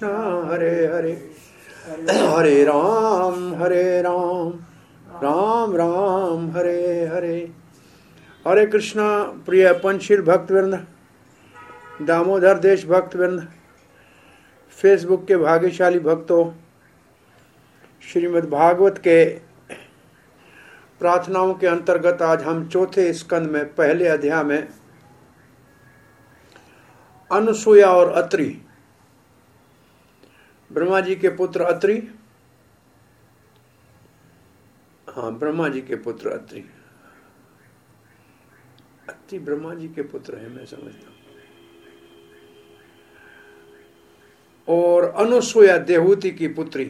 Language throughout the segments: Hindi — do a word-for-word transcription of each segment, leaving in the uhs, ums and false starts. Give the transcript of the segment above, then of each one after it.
कृष्ण हरे हरे हरे राम हरे राम राम राम हरे हरे। हरे कृष्णा। प्रिय पंचशील भक्तवृंद, दामोदर देश भक्तवृंद, फेसबुक के भाग्यशाली भक्तों, श्रीमद् भागवत के प्रार्थनाओं के अंतर्गत आज हम चौथे स्कंद में पहले अध्याय में अनुसूया और अत्रि, ब्रह्मा जी के पुत्र अत्रि, हाँ ब्रह्मा जी के पुत्र अत्रि, अत्रि ब्रह्मा जी के पुत्र है मैं समझता हूं, और अनुसूया देवहूति की पुत्री।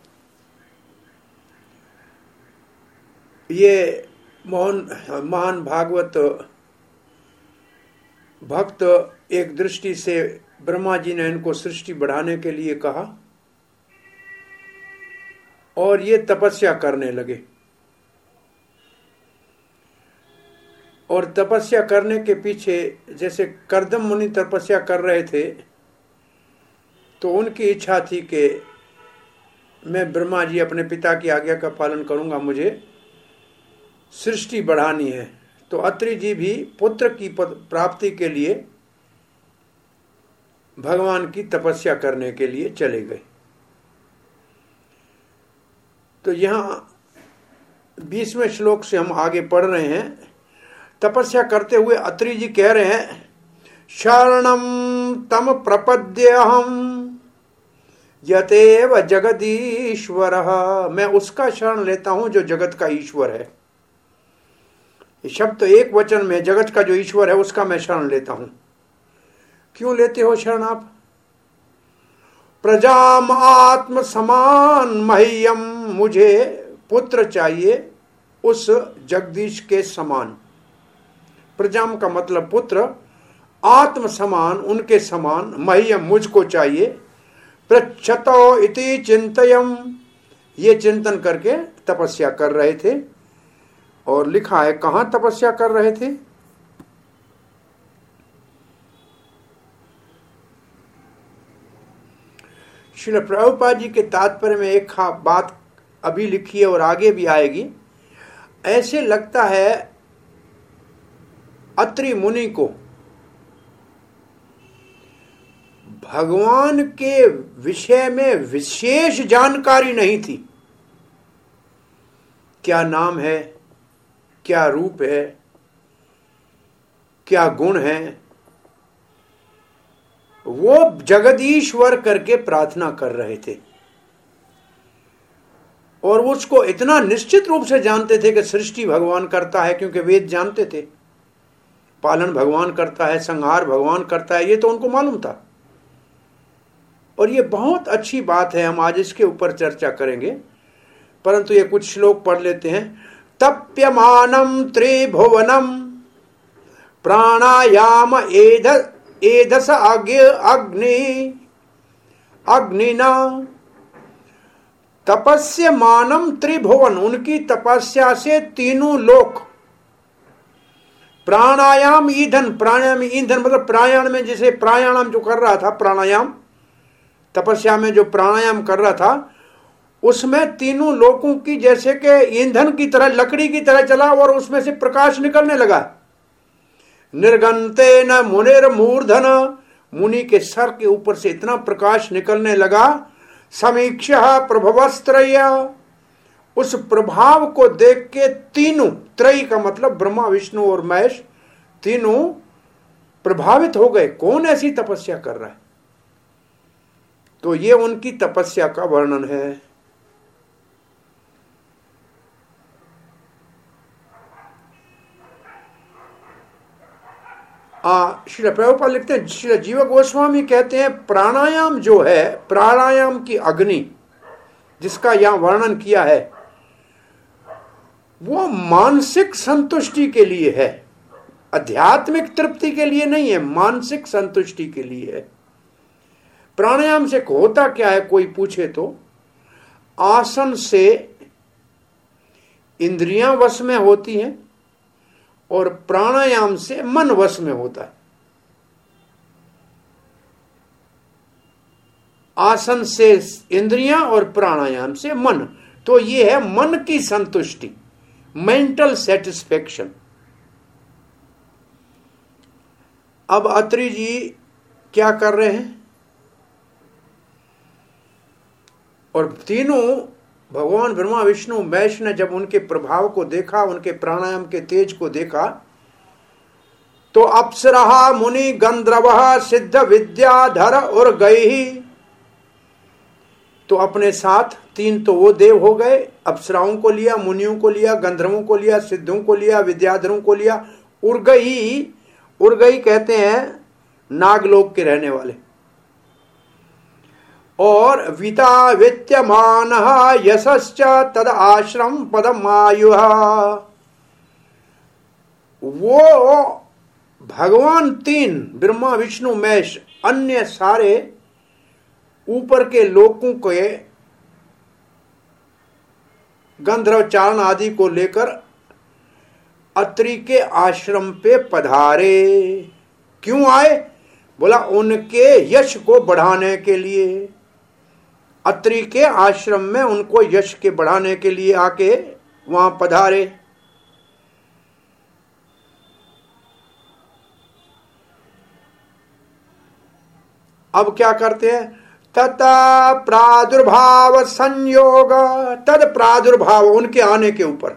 ये मोहन महान भागवत भक्त एक दृष्टि से ब्रह्मा जी ने इनको सृष्टि बढ़ाने के लिए कहा और ये तपस्या करने लगे। और तपस्या करने के पीछे जैसे कर्दम मुनि तपस्या कर रहे थे तो उनकी इच्छा थी कि मैं ब्रह्मा जी अपने पिता की आज्ञा का पालन करूंगा, मुझे सृष्टि बढ़ानी है। तो अत्रि जी भी पुत्र की प्राप्ति के लिए भगवान की तपस्या करने के लिए चले गए। तो यहां बीसवें श्लोक से हम आगे पढ़ रहे हैं। तपस्या करते हुए अत्रि जी कह रहे हैं, शरणम तम प्रपद्यहम यतेव जगदीश्वर। मैं उसका शरण लेता हूं जो जगत का ईश्वर है। ये शब्द एक वचन में जगत का जो ईश्वर है उसका मैं शरण लेता हूं। क्यों लेते हो शरण आप? प्रजाम आत्म समान मह्यम, मुझे पुत्र चाहिए उस जगदीश के समान। प्रजाम का मतलब पुत्र, आत्म समान उनके समान, मह्यम मुझको चाहिए। पृच्छतो इति चिंतयम, ये चिंतन करके तपस्या कर रहे थे। और लिखा है कहां तपस्या कर रहे थे? श्रील प्रभुपाद जी के तात्पर्य में एक बात अभी लिखी है और आगे भी आएगी। ऐसे लगता है अत्रि मुनि को भगवान के विषय में विशेष जानकारी नहीं थी। क्या नाम है, क्या रूप है, क्या गुण है, वो जगदीश्वर करके प्रार्थना कर रहे थे। और उसको इतना निश्चित रूप से जानते थे कि सृष्टि भगवान करता है, क्योंकि वेद जानते थे पालन भगवान करता है, संहार भगवान करता है, ये तो उनको मालूम था। और ये बहुत अच्छी बात है, हम आज इसके ऊपर चर्चा करेंगे, परंतु ये कुछ श्लोक पढ़ लेते हैं। तप्यमानम त्रिभुवनम प्राणायाम एध एधस अग्नि अग्निना तपस्यमानम त्रिभुवन, उनकी तपस्या से तीनों लोक। प्राणायाम ईंधन, प्राणायाम ईंधन मतलब प्राणायाम में जैसे प्राणायाम जो कर रहा था, प्राणायाम तपस्या में जो प्राणायाम कर रहा था उसमें तीनों लोकों की जैसे कि ईंधन की तरह, लकड़ी की तरह चला और उसमें से प्रकाश निकलने लगा। निर्गंते न मुनिर मूर्धन, मुनि के सर के ऊपर से इतना प्रकाश निकलने लगा। समीक्षा प्रभवस्त्रय, उस प्रभाव को देख के तीनों, त्रय का मतलब ब्रह्मा विष्णु और महेश, तीनों प्रभावित हो गए। कौन ऐसी तपस्या कर रहा है? तो ये उनकी तपस्या का वर्णन है। श्री प्रभुपाद लिखते हैं, श्री जीव गोस्वामी कहते हैं प्राणायाम जो है, प्राणायाम की अग्नि जिसका यहां वर्णन किया है, वो मानसिक संतुष्टि के लिए है, आध्यात्मिक तृप्ति के लिए नहीं है, मानसिक संतुष्टि के लिए है। प्राणायाम से होता क्या है कोई पूछे तो, आसन से इंद्रियां वश में होती हैं और प्राणायाम से मन वश में होता है। आसन से इंद्रियां और प्राणायाम से मन। तो ये है मन की संतुष्टि, मेंटल सेटिस्फेक्शन। अब अत्रि जी क्या कर रहे हैं, और तीनों भगवान ब्रह्मा विष्णु महेश ने जब उनके प्रभाव को देखा, उनके प्राणायाम के तेज को देखा, तो अप्सरा मुनि गंधर्व सिद्ध विद्याधर और गई। तो अपने साथ तीन तो वो देव हो गए, अप्सराओं को लिया, मुनियों को लिया, गंधर्वों को लिया, सिद्धों को लिया, विद्याधरों को लिया। उर्गई, उर्गई कहते हैं नागलोक के रहने वाले। और विता विद्यमान यशश्च तद आश्रम पदमायु। वो भगवान तीन ब्रह्मा विष्णु महेश अन्य सारे ऊपर के लोकों के गंधर्व चारण आदि को लेकर अत्रि के आश्रम पे पधारे। क्यों आए? बोला उनके यश को बढ़ाने के लिए। अत्रि के आश्रम में उनको यश के बढ़ाने के लिए आके वहां पधारे। अब क्या करते हैं? तथा प्रादुर्भाव संयोग, तद प्रादुर्भाव उनके आने के ऊपर,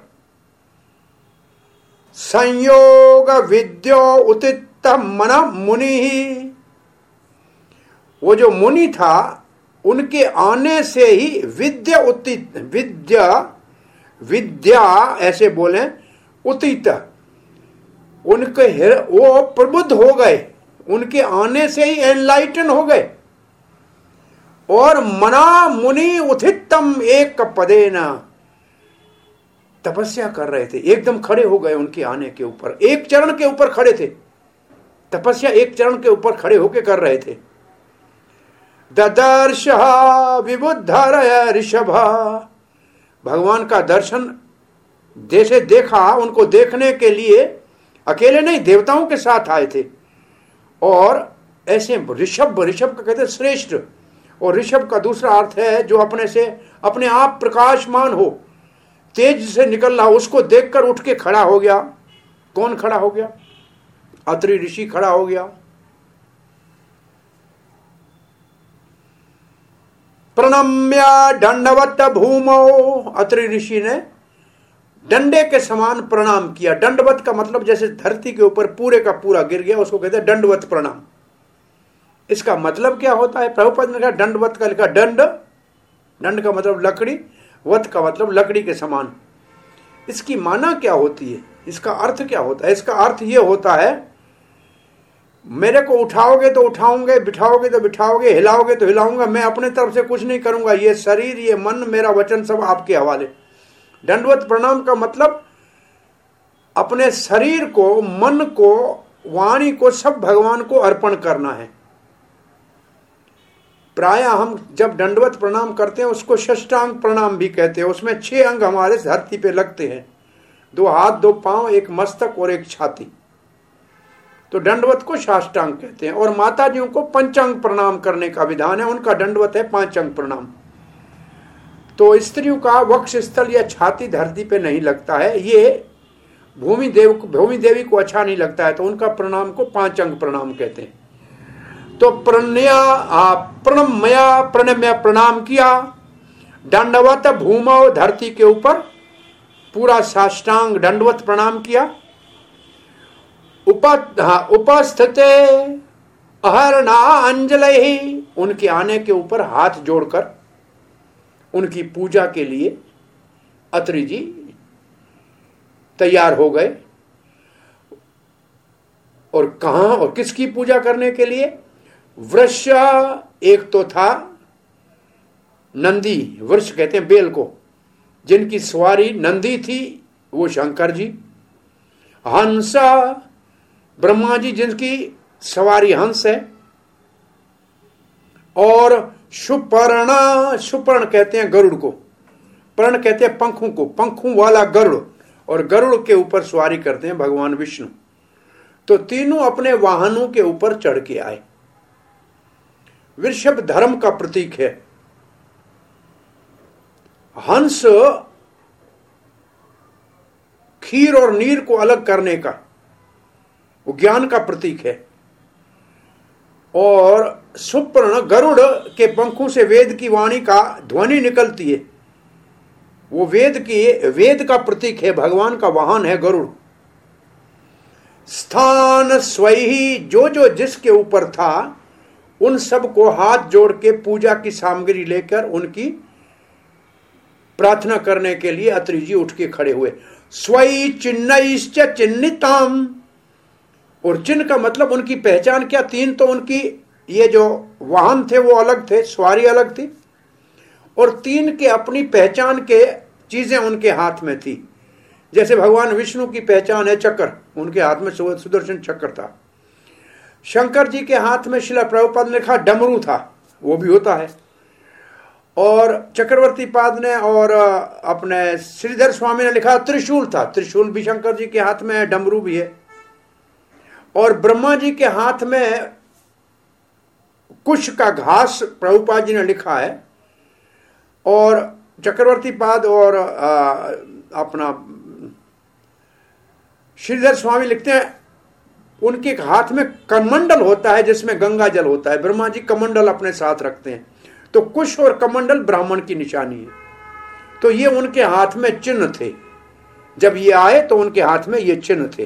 संयोग विद्यो उतित मन मुनि। वो जो मुनि था उनके आने से ही विद्या उतित, विद्या विद्या ऐसे बोले उतित, उनके वो प्रबुद्ध हो गए, उनके आने से ही एनलाइटन हो गए। और मना मुनि उथितम एक पदे न, तपस्या कर रहे थे, एकदम खड़े हो गए उनके आने के ऊपर, एक चरण के ऊपर खड़े थे। तपस्या एक चरण के ऊपर खड़े होके कर रहे थे। ददर्श विबुद्धर ऋषभ, भगवान का दर्शन जैसे देखा, उनको देखने के लिए अकेले नहीं देवताओं के साथ आए थे। और ऐसे ऋषभ, ऋषभ का कहते हैं श्रेष्ठ, और ऋषभ का दूसरा अर्थ है जो अपने से अपने आप प्रकाशमान हो, तेज से निकल रहा, उसको देखकर उठ के खड़ा हो गया। कौन खड़ा हो गया? अत्रि ऋषि खड़ा हो गया। प्रणम्य दंडवत भूमो, अत्रि ऋषि ने डंडे के समान प्रणाम किया। दंडवत का मतलब जैसे धरती के ऊपर पूरे का पूरा गिर गया, उसको कहते हैं दंडवत प्रणाम। इसका मतलब क्या होता है? प्रभुपाद ने कहा दंडवत का लिखा दंड, दंड का मतलब लकड़ी, वत का मतलब लकड़ी के समान। इसकी माना क्या होती है? इसका अर्थ क्या होता है? इसका अर्थ ये होता है, मेरे को उठाओगे तो उठाओगे, बिठाओगे तो बिठाओगे, हिलाओगे तो हिलाऊंगा, मैं अपने तरफ से कुछ नहीं करूंगा। ये शरीर, ये मन, मेरा वचन सब आपके हवाले। दंडवत प्रणाम का मतलब अपने शरीर को, मन को, वाणी को सब भगवान को अर्पण करना है। प्राय हम जब दंडवत प्रणाम करते हैं उसको षष्टांग प्रणाम भी कहते हैं। उसमें छह अंग हमारे धरती पे लगते हैं, दो हाथ, दो पांव, एक मस्तक और एक छाती। तो दंडवत को साष्टांग कहते हैं। और माताजियों को पंचांग प्रणाम करने का विधान है, उनका दंडवत है पांचांग प्रणाम। तो स्त्रियों का वक्ष स्थल या छाती धरती पे नहीं लगता है, ये भूमि देव भूमि देवी को अच्छा नहीं लगता है, तो उनका प्रणाम को पांचांग प्रणाम कहते हैं। तो प्रणया प्रणमया प्रणम्य प्रणाम किया, दंडवत भूमौ, धरती के ऊपर पूरा साष्टांग दंडवत प्रणाम किया। उप उपस्थिते अहरणा अंजलि, उनके आने के ऊपर हाथ जोड़कर उनकी पूजा के लिए अत्रि जी तैयार हो गए। और कहां और किसकी पूजा करने के लिए? वृक्ष एक तो था नंदी, वृक्ष कहते हैं बेल को, जिनकी सवारी नंदी थी, वो शंकर जी। हंस, ब्रह्मा जी जिनकी सवारी हंस है। और सुपर्ण, सुपर्ण कहते हैं गरुड़ को, पर्ण कहते हैं पंखों को, पंखों वाला गरुड़, और गरुड़ के ऊपर सवारी करते हैं भगवान विष्णु। तो तीनों अपने वाहनों के ऊपर चढ़ के आए। वृषभ धर्म का प्रतीक है, हंस खीर और नीर को अलग करने का, वो ज्ञान का प्रतीक है, और सुपर्ण गरुड़ के पंखों से वेद की वाणी का ध्वनि निकलती है, वो वेद की वेद का प्रतीक है, भगवान का वाहन है गरुड़। स्थान स्वही, जो जो जिसके ऊपर था उन सब को हाथ जोड़ के पूजा की सामग्री लेकर उनकी प्रार्थना करने के लिए अत्रि जी उठ के खड़े हुए। स्वई चिन्हश्च चिन्हिताम, और चिन्ह का मतलब उनकी पहचान क्या, तीन तो उनकी ये जो वाहन थे वो अलग थे, सवारी अलग थी, और तीन के अपनी पहचान के चीजें उनके हाथ में थी। जैसे भगवान विष्णु की पहचान है चक्र, उनके हाथ में सुदर्शन चक्र था। शंकर जी के हाथ में शिला प्रभुपाद ने लिखा डमरू था, वो भी होता है। और चक्रवर्ती पाद ने और अपने श्रीधर स्वामी ने लिखा त्रिशूल था, त्रिशूल भी शंकर जी के हाथ में है, डमरू भी है। और ब्रह्मा जी के हाथ में कुश का घास प्रभुपाद जी ने लिखा है, और चक्रवर्ती पाद और आ, अपना श्रीधर स्वामी लिखते हैं उनके हाथ में कमंडल होता है जिसमें गंगा जल होता है। ब्रह्मा जी कमंडल अपने साथ रखते हैं, तो कुश और कमंडल ब्राह्मण की निशानी है। तो ये उनके हाथ में चिन्ह थे, जब ये आए तो उनके हाथ में ये चिन्ह थे।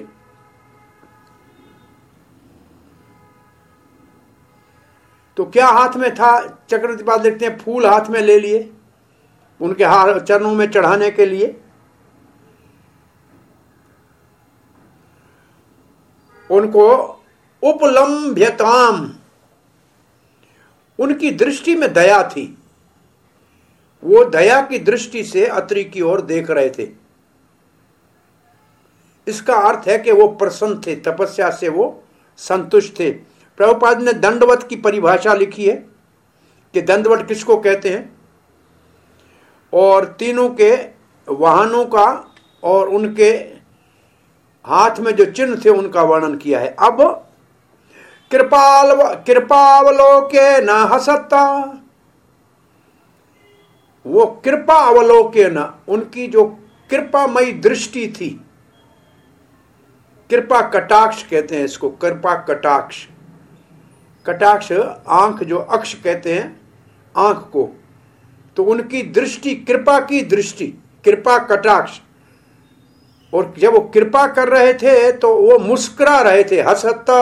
तो क्या हाथ में था, चक्रवर्ती पाद लिखते हैं फूल हाथ में ले लिए उनके हाथ चरणों में चढ़ाने के लिए। उनको उपलम्भ्यताम, उनकी दृष्टि में दया थी, वो दया की दृष्टि से अत्रि की ओर देख रहे थे। इसका अर्थ है कि वो प्रसन्न थे, तपस्या से वो संतुष्ट थे। प्रभुपाद ने दंडवत की परिभाषा लिखी है कि दंडवत किसको कहते हैं, और तीनों के वाहनों का और उनके हाथ में जो चिन्ह थे उनका वर्णन किया है। अब कृपाल कृपावलोके न हसता, वो कृपा अवलोके न, उनकी जो कृपामयी दृष्टि थी, कृपा कटाक्ष कहते हैं इसको, कृपा कटाक्ष। कटाक्ष आंख, जो अक्ष कहते हैं आंख को, तो उनकी दृष्टि कृपा की दृष्टि, कृपा कटाक्ष। और जब वो कृपा कर रहे थे तो वो मुस्कुरा रहे थे, हसता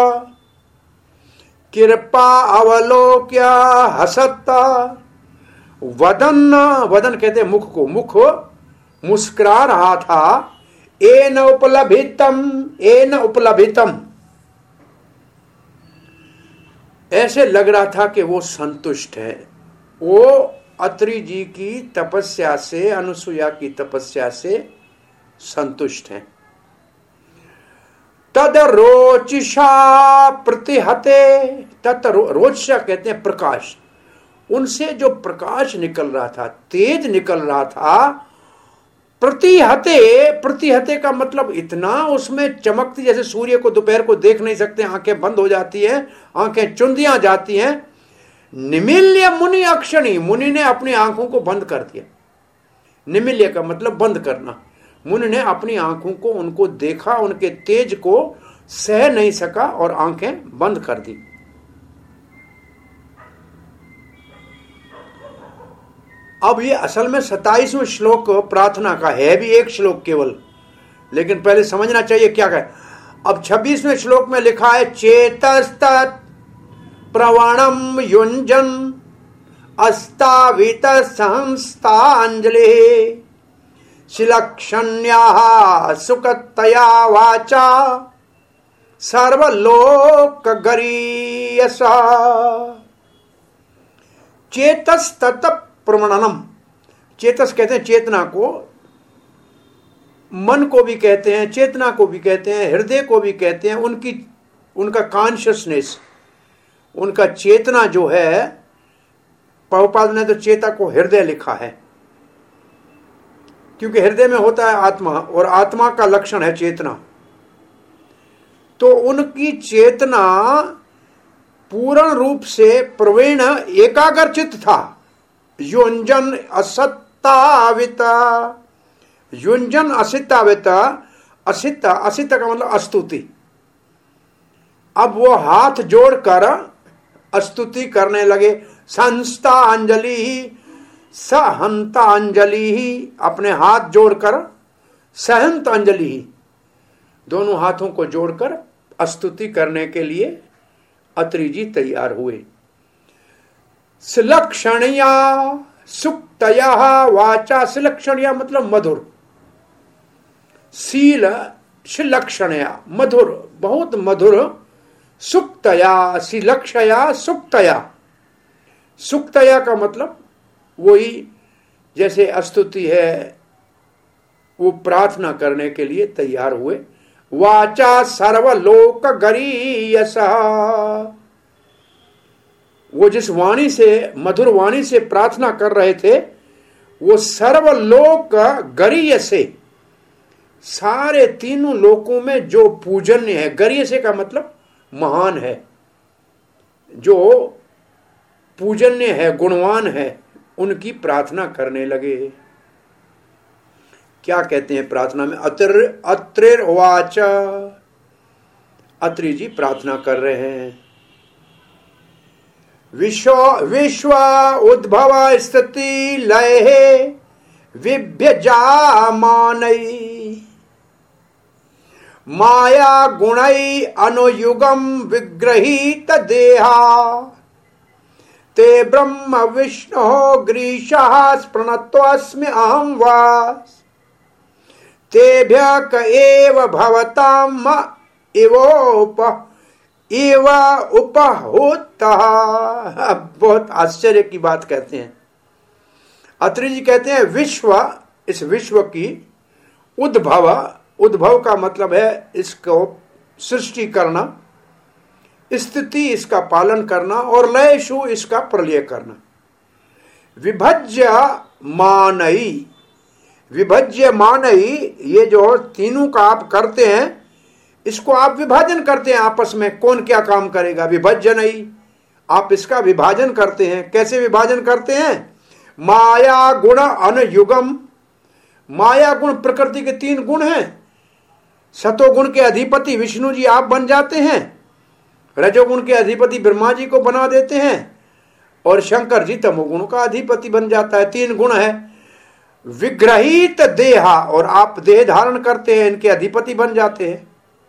कृपा अवलोक्य हसता वदन, वदन कहते हैं मुख को, मुख मुस्कुरा रहा था। एन उपलभितम, एन उपलभितम, ऐसे लग रहा था कि वो संतुष्ट है, वो अत्रि जी की तपस्या से, अनुसुईया की तपस्या से संतुष्ट हैं। तद रोचिषा प्रतिहते, तत् रोचिषा कहते हैं प्रकाश, उनसे जो प्रकाश निकल रहा था, तेज निकल रहा था। प्रतिहते, प्रतिहते का मतलब इतना उसमें चमकती, जैसे सूर्य को दोपहर को देख नहीं सकते, आंखें बंद हो जाती हैं, आंखें चुंदियां जाती हैं। निमिल्य मुनि अक्षणी, मुनि ने अपनी आंखों को बंद कर दिया। निमिल्य का मतलब बंद करना। मुनि ने अपनी आंखों को उनको देखा, उनके तेज को सह नहीं सका और आंखें बंद कर दी। अब ये असल में सत्ताईसवें श्लोक प्रार्थना का है, भी एक श्लोक केवल, लेकिन पहले समझना चाहिए क्या है। अब छब्बीसवें श्लोक में लिखा है चेतस्तत् प्रवणम युंजन अस्तावित संस्थांजलि शिलक्षण्या सुकतया वाचा सर्वलोक गरीयसा। चेतस्तत् प्रवणनम, चेतस कहते हैं चेतना को, मन को भी कहते हैं, चेतना को भी कहते हैं, हृदय को भी कहते हैं। उनकी उनका कॉन्शियसनेस, उनका चेतना जो है, प्रभुपाद ने तो चेता को हृदय लिखा है, क्योंकि हृदय में होता है आत्मा, और आत्मा का लक्षण है चेतना। तो उनकी चेतना पूर्ण रूप से प्रवीण एकाग्रचित था। युंजन असत्ताविता, युंजन असिताविता, असिता, असिता का मतलब अस्तुति। अब वो हाथ जोड़कर स्तुति करने लगे। संस्था अंजलि ही सहंता अंजलि ही, अपने हाथ जोड़कर सहंत अंजलि ही, दोनों हाथों को जोड़कर स्तुति करने के लिए अत्रि जी तैयार हुए। सुलक्षणया सुक्तया वाचा, सुलक्षणया मतलब मधुर, शील सुलक्षणया मधुर, बहुत मधुर, सुक्तया सिलक्षया सुक्तया, सुक्तया का मतलब वही जैसे स्तुति है, वो प्रार्थना करने के लिए तैयार हुए। वाचा सर्वलोक गरीयस, वो जिस वाणी से, मधुर वाणी से प्रार्थना कर रहे थे, वो सर्वलोक गरीयसे, सारे तीनों लोकों में जो पूजन्य है, गरीयसे का मतलब महान है, जो पूजन्य है, गुणवान है, उनकी प्रार्थना करने लगे। क्या कहते हैं प्रार्थना में? अत्र अत्रिर्वाच, अत्रि जी प्रार्थना कर रहे हैं। विश्व विश्व उद्भव स्थिति लय विभ्यजामानई, माया गुणै अनुयुगम विग्रहीत देहा, ते ब्रह्म विष्णु ग्रीशः स्पृणत्वस्मि अहं वास, तेभ्यः क एव भवताम् इवोप इव उपहूतः। बहुत आश्चर्य की बात कहते हैं। अत्रि जी कहते हैं विश्व, इस विश्व की उद्भव, उद्भव का मतलब है इसको सृष्टि करना, स्थिति इसका पालन करना, और लयशु इसका प्रलय करना। विभज्य मानई, विभज्य मानई, ये जो तीनों का आप करते हैं, इसको आप विभाजन करते हैं आपस में, कौन क्या काम करेगा, विभज्य नहीं, आप इसका विभाजन करते हैं। कैसे विभाजन करते हैं? माया गुण अनुयुगम, माया गुण प्रकृति के तीन गुण हैं, सतोगुण के अधिपति विष्णु जी आप बन जाते हैं, रजोगुण के अधिपति ब्रह्मा जी को बना देते हैं, और शंकर जी तमोगुण का अधिपति बन जाता है। तीन गुण है। विग्रहित देहा, और आप देह धारण करते हैं, इनके अधिपति बन जाते हैं।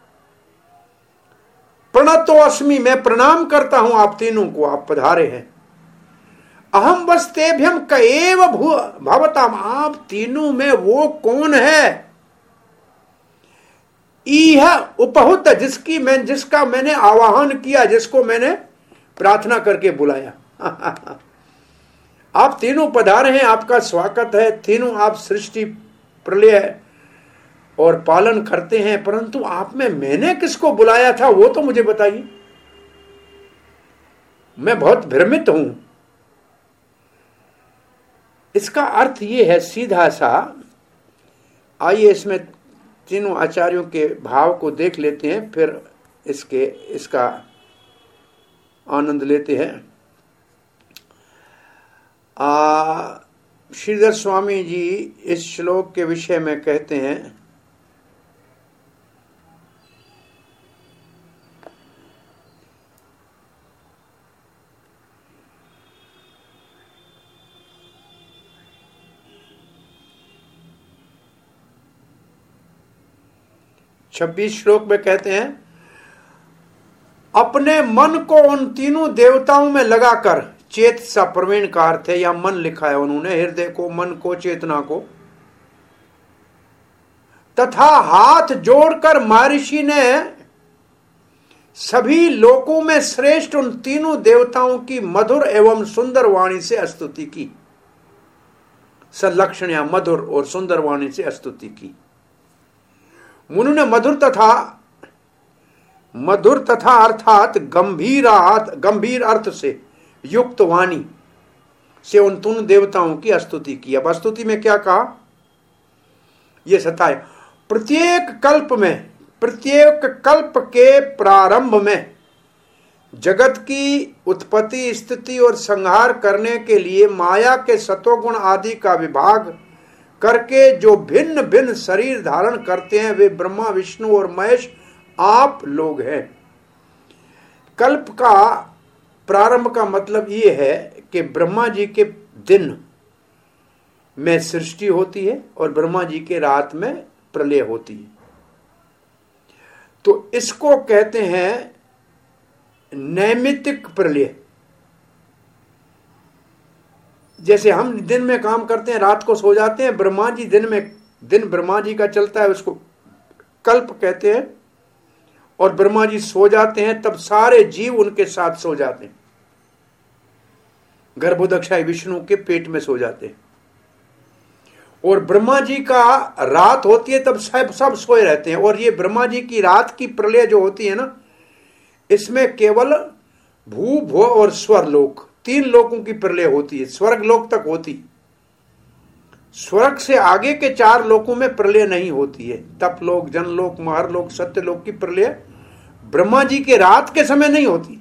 प्रणतो अस्मि, मैं प्रणाम करता हूं आप तीनों को, आप पधारे हैं। अहम वस्तेभ्यम कएव भवताम, आप तीनों में वो कौन है? इह उपहुत, जिसकी मैं जिसका मैंने आवाहन किया, जिसको मैंने प्रार्थना करके बुलाया। आप तीनों पधारे हैं, आपका स्वागत है। तीनों आप सृष्टि प्रलय और पालन करते हैं, परंतु आप में मैंने किसको बुलाया था वो तो मुझे बताइए, मैं बहुत भ्रमित हूं। इसका अर्थ ये है सीधा सा। आइए इसमें तीनों आचार्यों के भाव को देख लेते हैं, फिर इसके इसका आनंद लेते हैं। आ श्रीधर स्वामी जी इस श्लोक के विषय में कहते हैं, छब्बीस श्लोक में कहते हैं, अपने मन को उन तीनों देवताओं में लगाकर, चेत सा प्रवीण का अर्थ है, या मन लिखा है उन्होंने, हृदय को, मन को, चेतना को, तथा हाथ जोड़कर महर्षि ने सभी लोकों में श्रेष्ठ उन तीनों देवताओं की मधुर एवं सुंदर वाणी से स्तुति की। सलक्षण्या, मधुर और सुंदर वाणी से स्तुति की। मुनि ने मधुर तथा मधुर तथा अर्थात गंभीर गंभीर अर्थ से युक्त वाणी से उन तीन देवताओं की स्तुति की। अब स्तुति में क्या कहा? यह सताए, प्रत्येक कल्प में, प्रत्येक कल्प के प्रारंभ में जगत की उत्पत्ति, स्थिति और संहार करने के लिए माया के सतोगुण आदि का विभाग करके जो भिन्न भिन्न शरीर धारण करते हैं वे ब्रह्मा, विष्णु और महेश आप लोग हैं। कल्प का प्रारंभ का मतलब ये है कि ब्रह्मा जी के दिन में सृष्टि होती है और ब्रह्मा जी के रात में प्रलय होती है। तो इसको कहते हैं नैमित्तिक प्रलय। जैसे हम दिन में काम करते हैं, रात को सो जाते हैं, ब्रह्मा जी दिन में, दिन ब्रह्मा जी का चलता है, उसको कल्प कहते हैं। और ब्रह्मा जी सो जाते हैं तब सारे जीव उनके साथ सो जाते हैं, गर्भोदक्षाई विष्णु के पेट में सो जाते हैं। और ब्रह्मा जी का रात होती है तब सब सब सोए रहते हैं। और ये ब्रह्मा जी की रात की प्रलय जो होती है ना, इसमें केवल भू भो और स्वरलोक, तीन लोकों की प्रलय होती है। स्वर्ग लोक तक होती, स्वर्ग से आगे के चार लोकों में प्रलय नहीं होती है। तपलोक, जनलोक, महरलोक, सत्यलोक की प्रलय ब्रह्मा जी के रात के समय नहीं होती।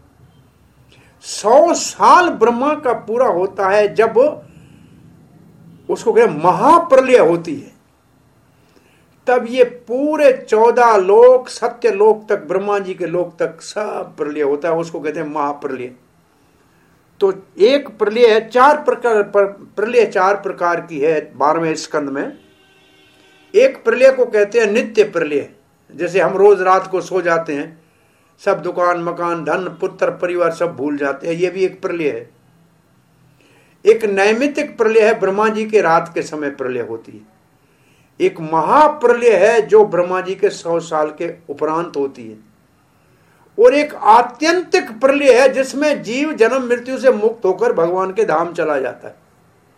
सौ साल ब्रह्मा का पूरा होता है जब उसको कहते हैं महाप्रलय होती है, तब ये पूरे चौदह लोक, सत्य लोक तक, ब्रह्मा जी के लोक तक सब प्रलय होता है, उसको कहते हैं महाप्रलय। तो एक प्रलय है, चार प्रकार प्रलय चार प्रकार की है बारहवें स्कंद में। एक प्रलय को कहते हैं नित्य प्रलय, जैसे हम रोज रात को सो जाते हैं, सब दुकान मकान धन पुत्र परिवार सब भूल जाते हैं, ये भी एक प्रलय है। एक नैमित्तिक प्रलय है, ब्रह्मा जी के रात के समय प्रलय होती है। एक महाप्रलय है जो ब्रह्मा जी के सौ साल के उपरांत होती है। और एक आत्यंतिक प्रलय है जिसमें जीव जन्म मृत्यु से मुक्त होकर भगवान के धाम चला जाता है।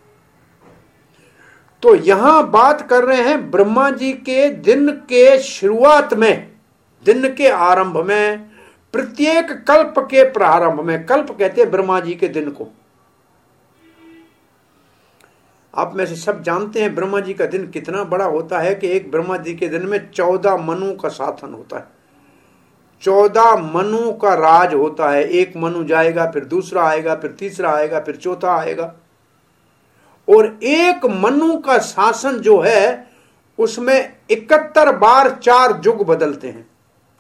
तो यहां बात कर रहे हैं ब्रह्मा जी के दिन के शुरुआत में, दिन के आरंभ में, प्रत्येक कल्प के प्रारंभ में। कल्प कहते हैं ब्रह्मा जी के दिन को। आप में से सब जानते हैं ब्रह्मा जी का दिन कितना बड़ा होता है कि एक ब्रह्मा जी के दिन में चौदह मनु का शासन होता है। चौदह मनु का राज होता है। एक मनु जाएगा, फिर दूसरा आएगा, फिर तीसरा आएगा, फिर चौथा आएगा। और एक मनु का शासन जो है उसमें इकहत्तर बार चार युग बदलते हैं।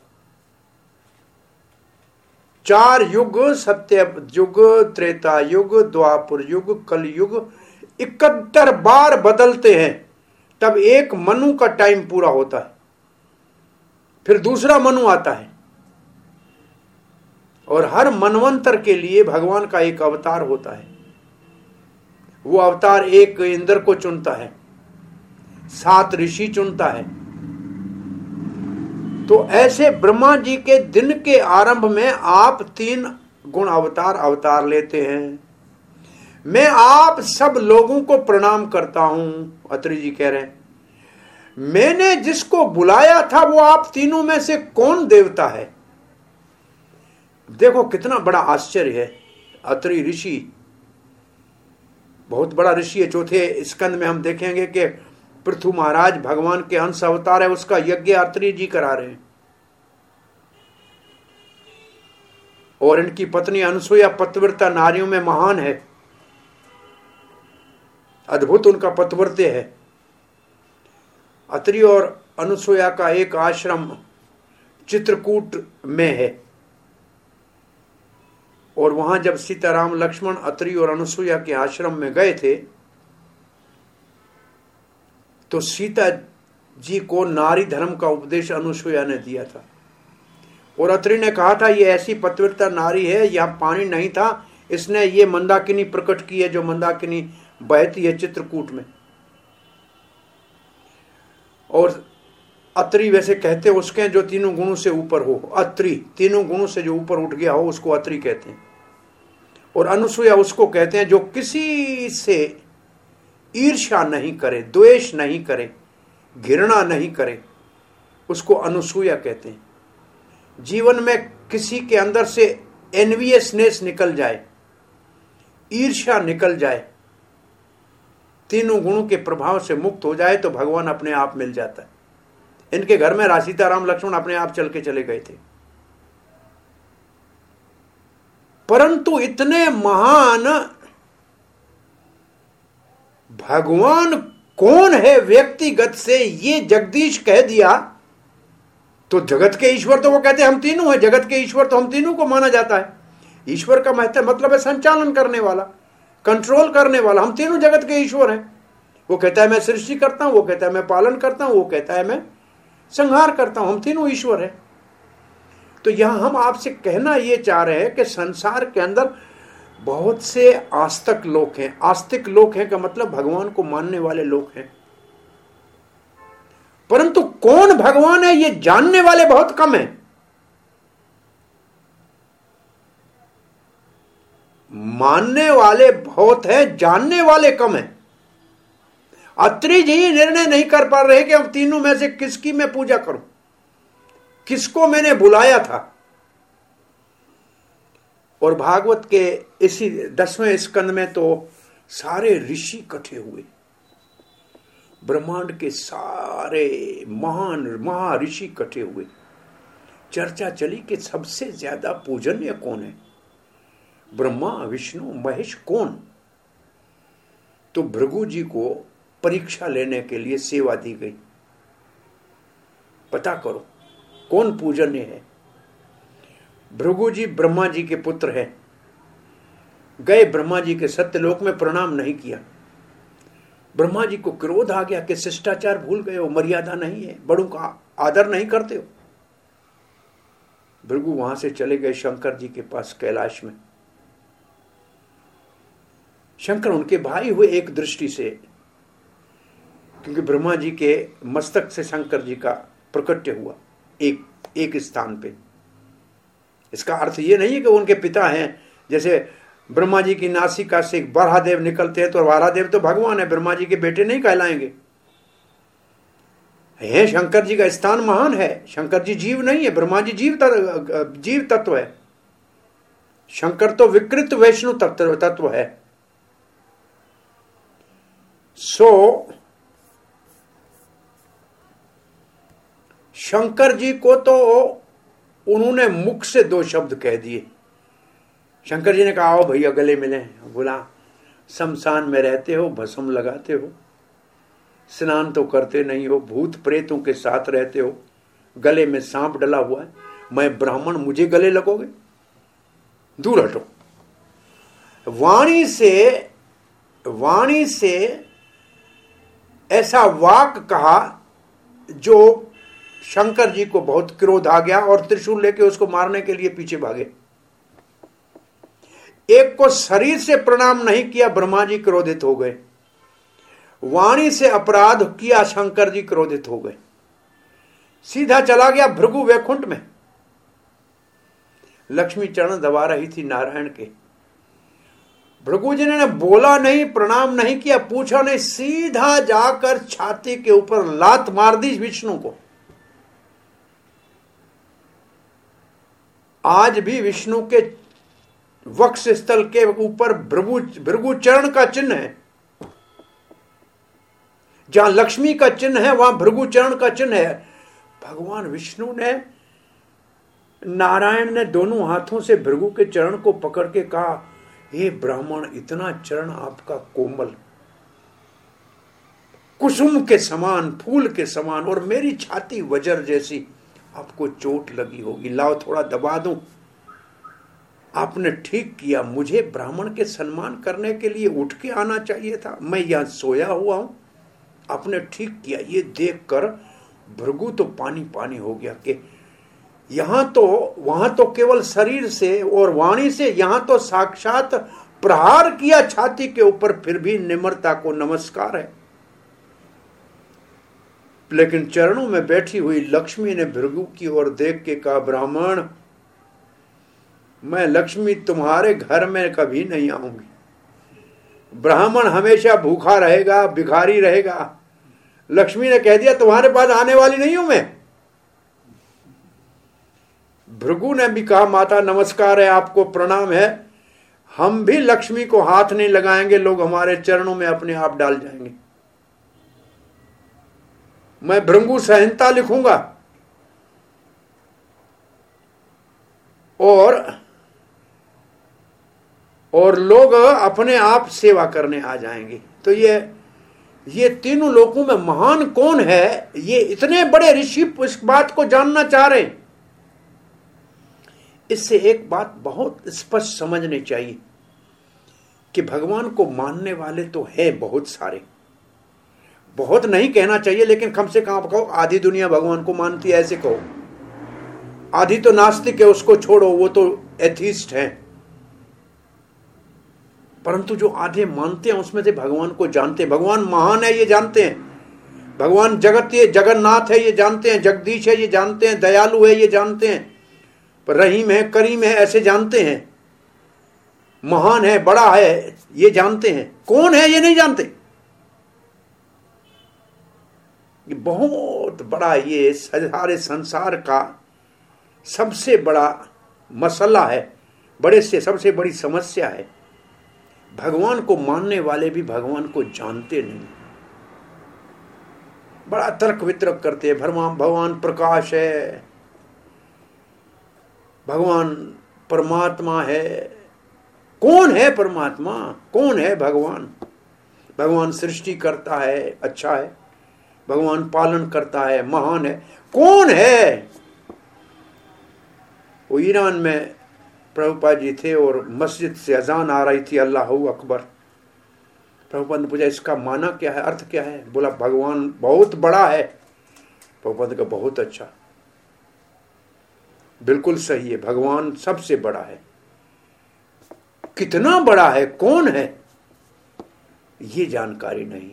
चार युग, सत्य युग, त्रेता युग, द्वापर युग, कल युग, इकहत्तर बार बदलते हैं, तब एक मनु का टाइम पूरा होता है। फिर दूसरा मनु आता है और हर मनवंतर के लिए भगवान का एक अवतार होता है। वो अवतार एक इंद्र को चुनता है, सात ऋषि चुनता है। तो ऐसे ब्रह्मा जी के दिन के आरंभ में आप तीन गुण अवतार अवतार लेते हैं। मैं आप सब लोगों को प्रणाम करता हूं, अत्रि जी कह रहे हैं। मैंने जिसको बुलाया था वो आप तीनों में से कौन देवता है? देखो कितना बड़ा आश्चर्य है। अत्रि ऋषि बहुत बड़ा ऋषि है। चौथे स्कंद में हम देखेंगे कि पृथु महाराज भगवान के अंश अवतार है, उसका यज्ञ अत्रि जी करा रहे हैं। और इनकी पत्नी अनुसुईया पतिव्रता नारियों में महान है, अद्भुत उनका पतिव्रत्य है। अत्रि और अनुसुईया का एक आश्रम चित्रकूट में है। और वहां जब सीताराम लक्ष्मण अत्रि और अनुसुईया के आश्रम में गए थे तो सीता जी को नारी धर्म का उपदेश अनुसुईया ने दिया था। और अत्रि ने कहा था ये ऐसी पतिव्रता नारी है, यहां पानी नहीं था, इसने ये मंदाकिनी प्रकट की है जो मंदाकिनी बहती है चित्रकूट में। और अत्रि वैसे कहते उसके जो तीनों गुणों से ऊपर हो, अत्रि तीनों गुणों से जो ऊपर उठ गया हो उसको अत्रि कहते हैं। और अनुसुईया उसको कहते हैं जो किसी से ईर्ष्या नहीं करे, द्वेष नहीं करे, घृणा नहीं करे, उसको अनुसुईया कहते हैं। जीवन में किसी के अंदर से एनवियसनेस निकल जाए, ईर्ष्या निकल जाए, तीनों गुणों के प्रभाव से मुक्त हो जाए तो भगवान अपने आप मिल जाता है। इनके घर में सीताराम लक्ष्मण अपने आप चल के चले गए थे। परंतु इतने महान भगवान कौन है व्यक्तिगत से ये जगदीश कह दिया, तो जगत के ईश्वर तो वो कहते हैं हम तीनों हैं, जगत के ईश्वर तो हम तीनों को माना जाता है। ईश्वर का महत्व मतलब है संचालन करने वाला, कंट्रोल करने वाला, हम तीनों जगत के ईश्वर हैं। वो कहता है मैं सृष्टि करता हूं, वो कहता है मैं पालन करता हूं, वो कहता है मैं संहार करता हूं, हम तीनों ईश्वर हैं। तो यहां हम आपसे कहना ये चाह रहे हैं कि संसार के अंदर बहुत से आस्तिक लोग हैं। आस्तिक लोग हैं का मतलब भगवान को मानने वाले लोग हैं, परंतु कौन भगवान है ये जानने वाले बहुत कम हैं। मानने वाले बहुत हैं, जानने वाले कम हैं। अत्रि जी निर्णय नहीं कर पा रहे कि अब तीनों में से किसकी मैं पूजा करूं, किसको मैंने बुलाया था। और भागवत के इसी दसवें स्कंद में तो सारे ऋषि इकट्ठे हुए, ब्रह्मांड के सारे महान महर्षि इकट्ठे हुए। चर्चा चली कि सबसे ज्यादा पूजनीय कौन है, ब्रह्मा विष्णु महेश कौन। तो भृगु जी को परीक्षा लेने के लिए सेवा दी गई, पता करो कौन पूजनीय है। भृगु जी ब्रह्मा जी के पुत्र हैं, गए ब्रह्मा जी के सत्यलोक में, प्रणाम नहीं किया। ब्रह्मा जी को क्रोध आ गया कि शिष्टाचार भूल गए हो, मर्यादा नहीं है, बड़ों का आदर नहीं करते हो। भृगु वहां से चले गए शंकर जी के पास कैलाश में। शंकर उनके भाई हुए एक दृष्टि से, क्योंकि ब्रह्मा जी के मस्तक से शंकर जी का प्रकट्य हुआ एक एक स्थान पे। इसका अर्थ ये नहीं है कि उनके पिता हैं, जैसे ब्रह्मा जी की नासिका से वराहदेव निकलते हैं तो वराहदेव तो भगवान है, ब्रह्मा जी के बेटे नहीं कहलाएंगे। है शंकर जी का स्थान महान है, शंकर जी जीव नहीं है, ब्रह्मा जी जीव तत्व, जीव तत्व है। शंकर तो विकृत वैष्णु तत्व तत्व है। सो शंकर जी को तो उन्होंने मुख से दो शब्द कह दिए। शंकर जी ने कहा आओ भैया गले मिले। बोला शमशान में रहते हो, भस्म लगाते हो, स्नान तो करते नहीं हो, भूत प्रेतों के साथ रहते हो, गले में सांप डला हुआ है, मैं ब्राह्मण मुझे गले लगोगे, दूर हटो। वाणी से वाणी से ऐसा वाक कहा जो शंकर जी को बहुत क्रोध आ गया और त्रिशूल लेके उसको मारने के लिए पीछे भागे। एक को शरीर से प्रणाम नहीं किया, ब्रह्मा जी क्रोधित हो गए। वाणी से अपराध किया, शंकर जी क्रोधित हो गए। सीधा चला गया भृगु वैकुंठ में। लक्ष्मी चरण दबा रही थी नारायण के। भृगु जी ने बोला नहीं, प्रणाम नहीं किया, पूछा नहीं, सीधा जाकर छाती के ऊपर लात मार दी विष्णु को। आज भी विष्णु के वक्ष स्थल के ऊपर भृगु भृगु चरण का चिन्ह है। जहां लक्ष्मी का चिन्ह है वहां भृगु चरण का चिन्ह है। भगवान विष्णु ने, नारायण ने दोनों हाथों से भृगु के चरण को पकड़ के कहा, हे ब्राह्मण, इतना चरण आपका कोमल, कुसुम के समान, फूल के समान, और मेरी छाती वज्र जैसी, आपको चोट लगी होगी, लाओ थोड़ा दबा दूं। आपने ठीक किया, मुझे ब्राह्मण के सम्मान करने के लिए उठ के आना चाहिए था, मैं यहां सोया हुआ हूं। आपने ठीक किया। ये देखकर भृगु तो पानी पानी हो गया कि यहां तो वहां तो केवल शरीर से और वाणी से, यहां तो साक्षात प्रहार किया छाती के ऊपर, फिर भी निम्रता को नमस्कार है। लेकिन चरणों में बैठी हुई लक्ष्मी ने भृगु की ओर देख के कहा, ब्राह्मण, मैं लक्ष्मी तुम्हारे घर में कभी नहीं आऊंगी। ब्राह्मण हमेशा भूखा रहेगा, भिखारी रहेगा। लक्ष्मी ने कह दिया तुम्हारे पास आने वाली नहीं हूं मैं। भृगु ने भी कहा, माता नमस्कार है, आपको प्रणाम है, हम भी लक्ष्मी को हाथ नहीं लगाएंगे, लोग हमारे चरणों में अपने आप डाल जाएंगे। मैं भृगु संहिता लिखूंगा और और लोग अपने आप सेवा करने आ जाएंगे। तो ये ये तीनों लोगों में महान कौन है, ये इतने बड़े ऋषि इस बात को जानना चाह रहे हैं। इससे एक बात बहुत स्पष्ट समझनी चाहिए कि भगवान को मानने वाले तो है बहुत सारे, बहुत नहीं कहना चाहिए, लेकिन कम से कम कहो आधी दुनिया भगवान को मानती है, ऐसे कहो। आधी तो नास्तिक है, उसको छोड़ो, वो तो एथिस्ट है। परंतु जो आधे मानते हैं उसमें से भगवान को जानते हैं, भगवान महान है ये जानते हैं, भगवान जगत ये जगन्नाथ है ये जानते हैं, जगदीश है ये जानते हैं, दयालु है ये जानते हैं, रहीम है करीम है ऐसे जानते हैं, महान है बड़ा है ये जानते हैं। कौन है ये नहीं जानते। ये बहुत बड़ा, ये सारे संसार का सबसे बड़ा मसला है, बड़े से सबसे बड़ी समस्या है। भगवान को मानने वाले भी भगवान को जानते नहीं, बड़ा तर्क वितर्क करते हैं। भगवान प्रकाश है, भगवान परमात्मा है। कौन है परमात्मा, कौन है भगवान? भगवान सृष्टि करता है, अच्छा है, भगवान पालन करता है, महान है। कौन है? वो ईरान में प्रभुपाद जी थे और मस्जिद से अजान आ रही थी, अल्लाह अकबर। प्रभुपाद ने पूछा इसका माना क्या है, अर्थ क्या है? बोला भगवान बहुत बड़ा है। प्रभुपाद का बहुत अच्छा, बिल्कुल सही है, भगवान सबसे बड़ा है। कितना बड़ा है, कौन है, ये जानकारी नहीं।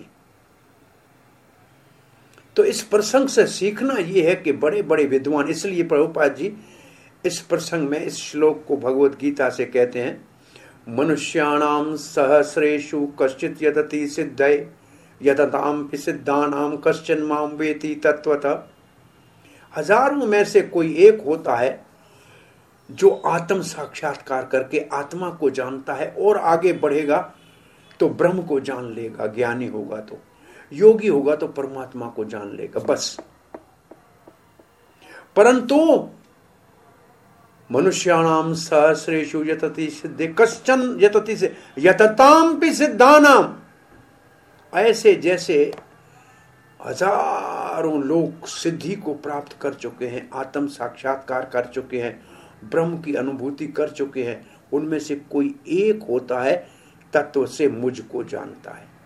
तो इस प्रसंग से सीखना यह है कि बड़े बड़े विद्वान, इसलिए प्रभुपाद जी इस प्रसंग में इस श्लोक को भगवत गीता से कहते हैं, मनुष्याणाम सहस्रेषु कश्चित यतति सिद्धये यतताम सिद्धानाम कश्चन माम वेति तत्वतः। हजारों में से कोई एक होता है जो आत्म साक्षात्कार करके आत्मा को जानता है और आगे बढ़ेगा तो ब्रह्म को जान लेगा, ज्ञानी होगा तो, योगी होगा तो परमात्मा को जान लेगा, बस। परंतु मनुष्याणाम सहस्रेषु यतति सिद्धे कश्चन यतति से यतताम पि सिद्धानाम। ऐसे जैसे हजारों लोग सिद्धि को प्राप्त कर चुके हैं, आत्म साक्षात्कार कर चुके हैं, ब्रह्म की अनुभूति कर चुके हैं, उनमें से कोई एक होता है तत्व से मुझको जानता है।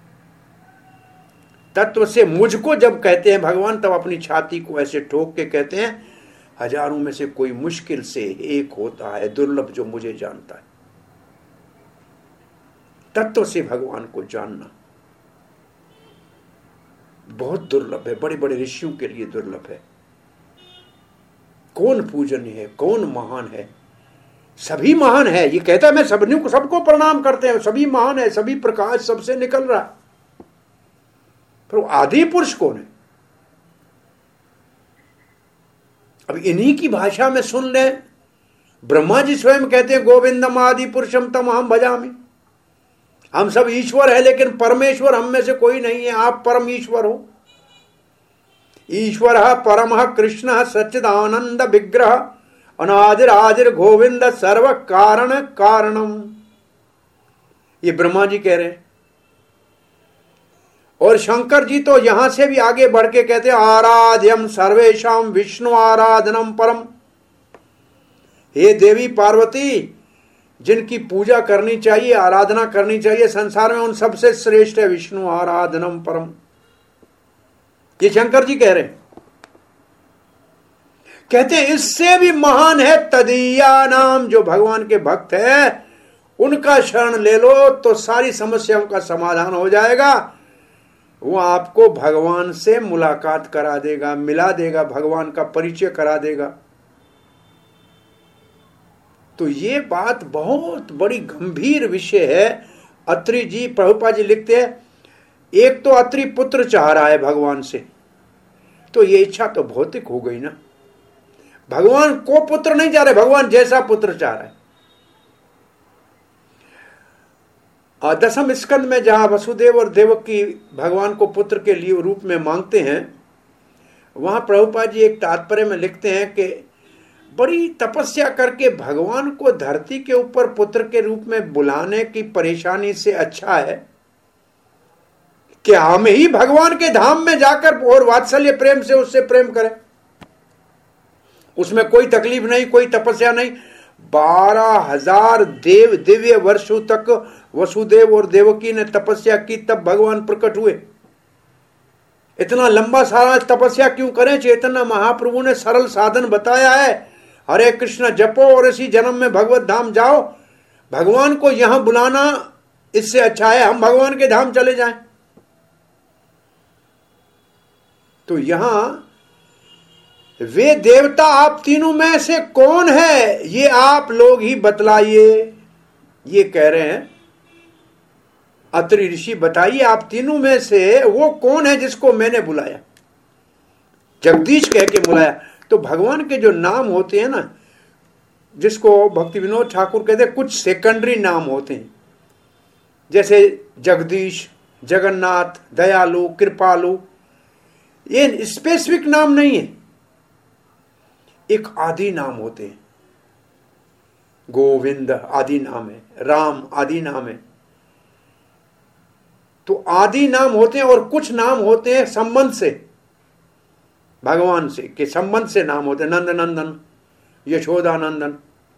तत्व से मुझको जब कहते हैं भगवान, तब अपनी छाती को ऐसे ठोक के कहते हैं हजारों में से कोई मुश्किल से एक होता है दुर्लभ जो मुझे जानता है। तत्व से भगवान को जानना बहुत दुर्लभ है, बड़े बड़े ऋषियों के लिए दुर्लभ है। कौन पूजनीय है, कौन महान है? सभी महान है, ये कहता है मैं सबने को सबको प्रणाम करते हैं, सभी महान है, सभी प्रकाश सबसे निकल रहा है। पर आदि पुरुष कौन है? अब इन्हीं की भाषा में सुन ले, ब्रह्मा जी स्वयं कहते हैं गोविंदम आदि पुरुषम तम हम भजामि। हम सब ईश्वर है, लेकिन परमेश्वर हम में से कोई नहीं है, आप परम ईश्वर हो। ईश्वर परम कृष्ण सच्चिदानंद विग्रह अनादिर आदिर गोविंद सर्व कारण कारणम। ये ब्रह्मा जी कह रहे हैं। और शंकर जी तो यहां से भी आगे बढ़ के कहते हैं आराध्यम सर्वेशम विष्णु आराधनम परम। हे देवी पार्वती, जिनकी पूजा करनी चाहिए, आराधना करनी चाहिए संसार में, उन सबसे श्रेष्ठ है विष्णु आराधनम परम। ये शंकर जी कह रहे हैं। कहते हैं इससे भी महान है तदीया नाम, जो भगवान के भक्त है उनका शरण ले लो तो सारी समस्याओं का समाधान हो जाएगा। वो आपको भगवान से मुलाकात करा देगा, मिला देगा, भगवान का परिचय करा देगा। तो ये बात बहुत बड़ी गंभीर विषय है। अत्रि जी, प्रभुपाद जी लिखते हैं, एक तो अत्रि पुत्र चाह रहा है भगवान से, तो ये इच्छा तो भौतिक हो गई ना। भगवान को पुत्र नहीं चाह रहे, भगवान जैसा पुत्र चाह रहा है। दसम स्कंद में जहां वसुदेव और देवकी भगवान को पुत्र के लिए रूप में मांगते हैं, वहां प्रभुपाद जी एक तात्पर्य में लिखते हैं कि बड़ी तपस्या करके भगवान को धरती के ऊपर पुत्र के रूप में बुलाने की परेशानी से अच्छा है कि हम ही भगवान के धाम में जाकर और वात्सल्य प्रेम से उससे प्रेम करें। उसमें कोई तकलीफ नहीं, कोई तपस्या नहीं। बारह हजार देव दिव्य वर्षों तक वसुदेव और देवकी ने तपस्या की, तब भगवान प्रकट हुए। इतना लंबा सारा तपस्या क्यों करें? चैतन्य महाप्रभु ने सरल साधन बताया है, हरे कृष्ण जपो और इसी जन्म में भगवत धाम जाओ। भगवान को यहां बुलाना इससे अच्छा है हम भगवान के धाम चले जाएं। तो यहां वे देवता आप तीनों में से कौन है, ये आप लोग ही बतलाइए, ये कह रहे हैं अत्रि ऋषि। बताइए आप तीनों में से वो कौन है जिसको मैंने बुलाया, जगदीश कह के बुलाया। तो भगवान के जो नाम होते हैं ना, जिसको भक्ति विनोद ठाकुर कहते हैं, कुछ सेकेंडरी नाम होते हैं, जैसे जगदीश, जगन्नाथ, दयालु, कृपालु, ये स्पेसिफिक नाम नहीं है, एक आदि नाम होते हैं। गोविंद आदि नाम है, राम आदि नाम है। तो आदि नाम होते हैं और कुछ नाम होते हैं संबंध से, भगवान से के संबंध से नाम होते हैं। नंद नंदन, यशोदा नंदन।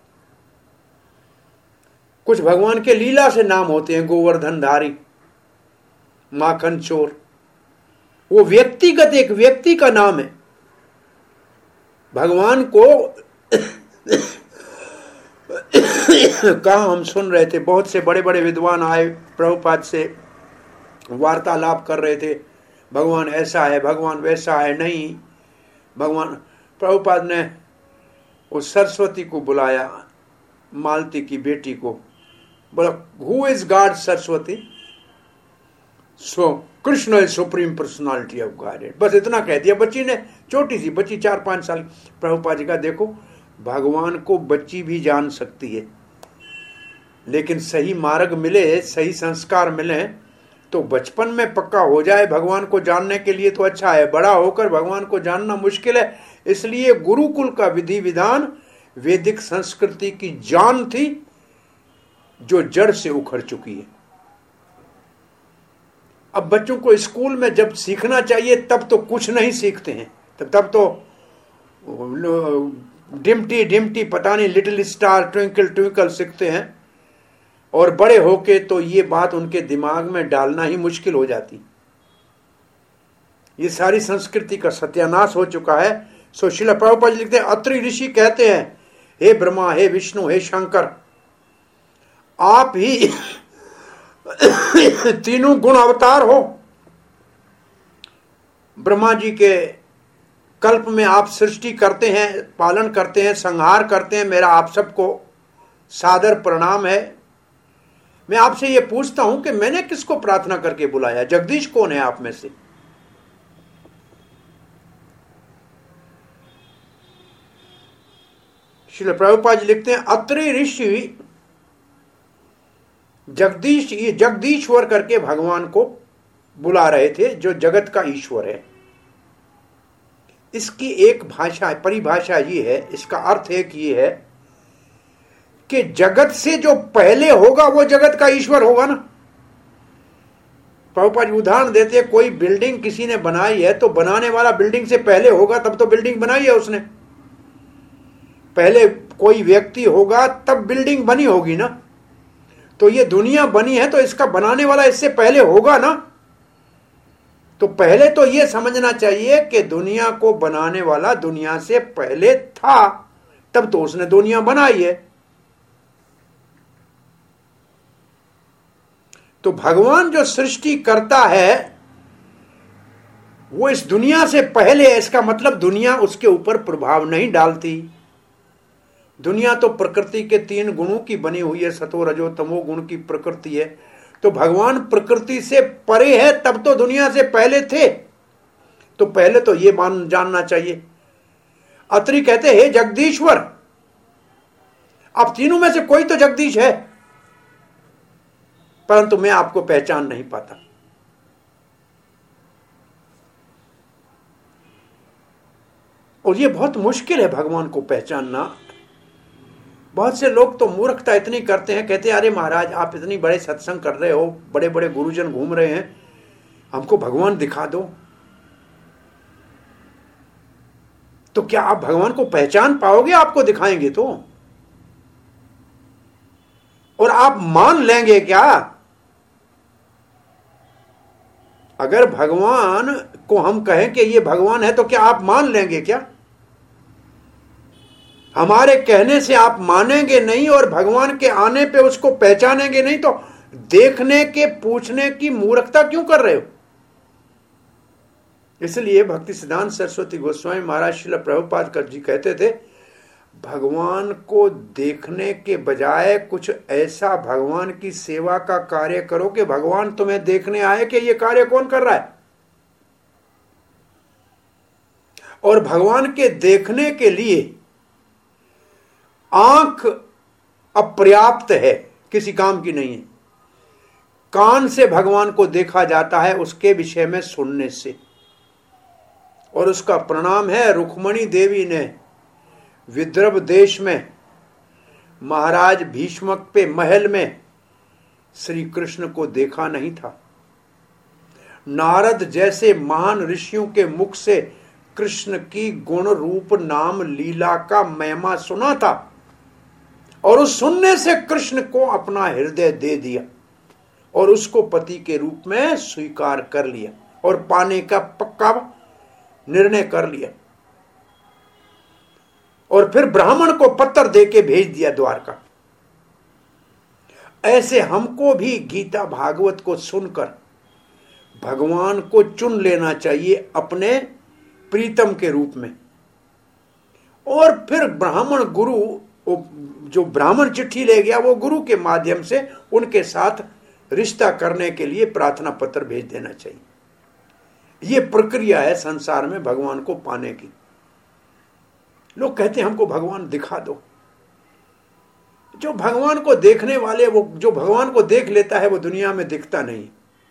कुछ भगवान के लीला से नाम होते हैं, गोवर्धन धारी, माखन चोर। वो व्यक्तिगत एक व्यक्ति का नाम है। भगवान को कहा हम सुन रहे थे, बहुत से बड़े बड़े विद्वान आए प्रभुपाद से वार्तालाप कर रहे थे, भगवान ऐसा है, भगवान वैसा है। नहीं, भगवान प्रभुपाद ने उस सरस्वती को बुलाया, मालती की बेटी को, बोला who is God Saraswati? So Krishna is supreme personality of God. बस इतना कह दिया बच्ची ने, छोटी सी बच्ची, चार पांच साल। प्रभुपाद जी का देखो, भगवान को बच्ची भी जान सकती है, लेकिन सही मार्ग मिले, सही संस्कार मिले तो बचपन में पक्का हो जाए भगवान को जानने के लिए तो अच्छा है। बड़ा होकर भगवान को जानना मुश्किल है। इसलिए गुरुकुल का विधि विधान वैदिक संस्कृति की जान थी, जो जड़ से उखड़ चुकी है। अब बच्चों को स्कूल में जब सीखना चाहिए तब तो कुछ नहीं सीखते हैं, तब तब तो डिम्टी डिम्टी पता नहीं लिटिल स्टार ट्विंकल ट्विंकल सीखते हैं, और बड़े होके तो ये बात उनके दिमाग में डालना ही मुश्किल हो जाती। ये सारी संस्कृति का सत्यानाश हो चुका है। सो श्रील प्रभुपाद जी लिखते हैं, अत्रि ऋषि कहते हैं, हे ब्रह्मा, हे विष्णु, हे शंकर, आप ही तीनों गुण अवतार हो। ब्रह्मा जी के कल्प में आप सृष्टि करते हैं, पालन करते हैं, संहार करते हैं। मेरा आप सबको सादर प्रणाम है। मैं आपसे ये पूछता हूं कि मैंने किसको प्रार्थना करके बुलाया? जगदीश कौन है आप में से? श्रील प्रभुपाद जी लिखते हैं, अत्रि ऋषि जगदीश, ये जगदीश्वर करके भगवान को बुला रहे थे, जो जगत का ईश्वर है। इसकी एक भाषा, परिभाषा ये है, इसका अर्थ एक ये है कि जगत से जो पहले होगा वो जगत का ईश्वर होगा ना। प्रभुपाद उदाहरण देते हैं, कोई बिल्डिंग किसी ने बनाई है तो बनाने वाला बिल्डिंग से पहले होगा, तब तो बिल्डिंग बनाई है उसने। पहले कोई व्यक्ति होगा तब बिल्डिंग बनी होगी ना। तो ये दुनिया बनी है तो इसका बनाने वाला इससे पहले होगा ना। तो पहले तो ये समझना चाहिए कि दुनिया को बनाने वाला दुनिया से पहले था, तब तो उसने दुनिया बनाई है। तो भगवान जो सृष्टि करता है वो इस दुनिया से पहले है। इसका मतलब दुनिया उसके ऊपर प्रभाव नहीं डालती। दुनिया तो प्रकृति के तीन गुणों की बनी हुई है, सतो रजो तमो गुण की प्रकृति है। तो भगवान प्रकृति से परे है, तब तो दुनिया से पहले थे। तो पहले तो ये मान जानना चाहिए। अत्रि कहते हे जगदीश्वर, आप तीनों में से कोई तो जगदीश है, परंतु मैं आपको पहचान नहीं पाता। और ये बहुत मुश्किल है भगवान को पहचानना। बहुत से लोग तो मूर्खता इतनी करते हैं, कहते हैं अरे महाराज आप इतनी बड़े सत्संग कर रहे हो, बड़े बड़े गुरुजन घूम रहे हैं, हमको भगवान दिखा दो। तो क्या आप भगवान को पहचान पाओगे? आपको दिखाएंगे तो। और आप मान लेंगे क्या? अगर भगवान को हम कहें कि ये भगवान है तो क्या आप मान लेंगे क्या? हमारे कहने से आप मानेंगे नहीं और भगवान के आने पे उसको पहचानेंगे नहीं, तो देखने के पूछने की मूर्खता क्यों कर रहे हो? इसलिए भक्ति सिद्धांत सरस्वती गोस्वामी महाराज श्रील प्रभुपाद जी कहते थे, भगवान को देखने के बजाय कुछ ऐसा भगवान की सेवा का कार्य करो कि भगवान तुम्हें देखने आए कि ये कार्य कौन कर रहा है। और भगवान के देखने के लिए आंख अपर्याप्त है, किसी काम की नहीं है। कान से भगवान को देखा जाता है उसके विषय में सुनने से, और उसका प्रणाम है रुक्मणी देवी ने विदर्भ देश में महाराज भीष्मक पे महल में श्री कृष्ण को देखा नहीं था। नारद जैसे महान ऋषियों के मुख से कृष्ण की गुण रूप नाम लीला का महिमा सुना था, और उस सुनने से कृष्ण को अपना हृदय दे दिया और उसको पति के रूप में स्वीकार कर लिया और पाने का पक्का निर्णय कर लिया। और फिर ब्राह्मण को पत्र देके भेज दिया द्वारका। ऐसे हमको भी गीता भागवत को सुनकर भगवान को चुन लेना चाहिए अपने प्रीतम के रूप में। और फिर ब्राह्मण गुरु, जो ब्राह्मण चिट्ठी ले गया, वो गुरु के माध्यम से उनके साथ रिश्ता करने के लिए प्रार्थना पत्र भेज देना चाहिए। ये प्रक्रिया है संसार में भगवान को पाने की। लोग कहते हैं हमको भगवान दिखा दो। जो भगवान को देखने वाले, वो जो भगवान को देख लेता है वो दुनिया में दिखता नहीं।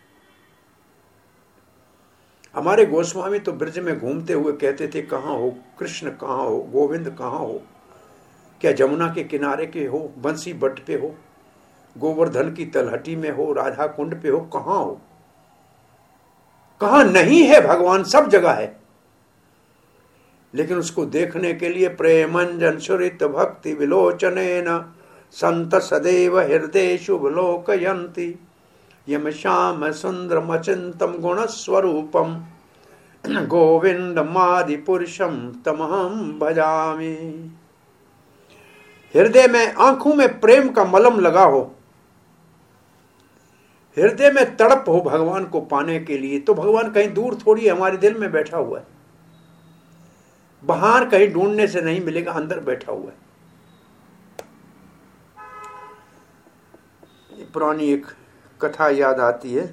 हमारे गोस्वामी तो ब्रज में घूमते हुए कहते थे, कहाँ हो कृष्ण, कहाँ हो गोविंद, कहाँ हो? क्या जमुना के किनारे के हो, बंसी बट पे हो, गोवर्धन की तलहटी में हो, राधा कुंड पे हो, कहाँ हो? कहाँ नहीं है भगवान? सब जगह है। लेकिन उसको देखने के लिए प्रेमंजन सुरित भक्ति विलोचनेन संत सदैव हृदय शुभ लोकयंती यम श्याम सुंदरम अचिंतम गुण स्वरूपम गोविंद मादि पुरुषम तमहम भजामि। हृदय में, आंखों में प्रेम का मलम लगा हो, हृदय में तड़प हो भगवान को पाने के लिए, तो भगवान कहीं दूर थोड़ी हमारे दिल में बैठा हुआ है। बाहर कहीं ढूंढने से नहीं मिलेगा, अंदर बैठा हुआ है। पुरानी एक कथा याद आती है।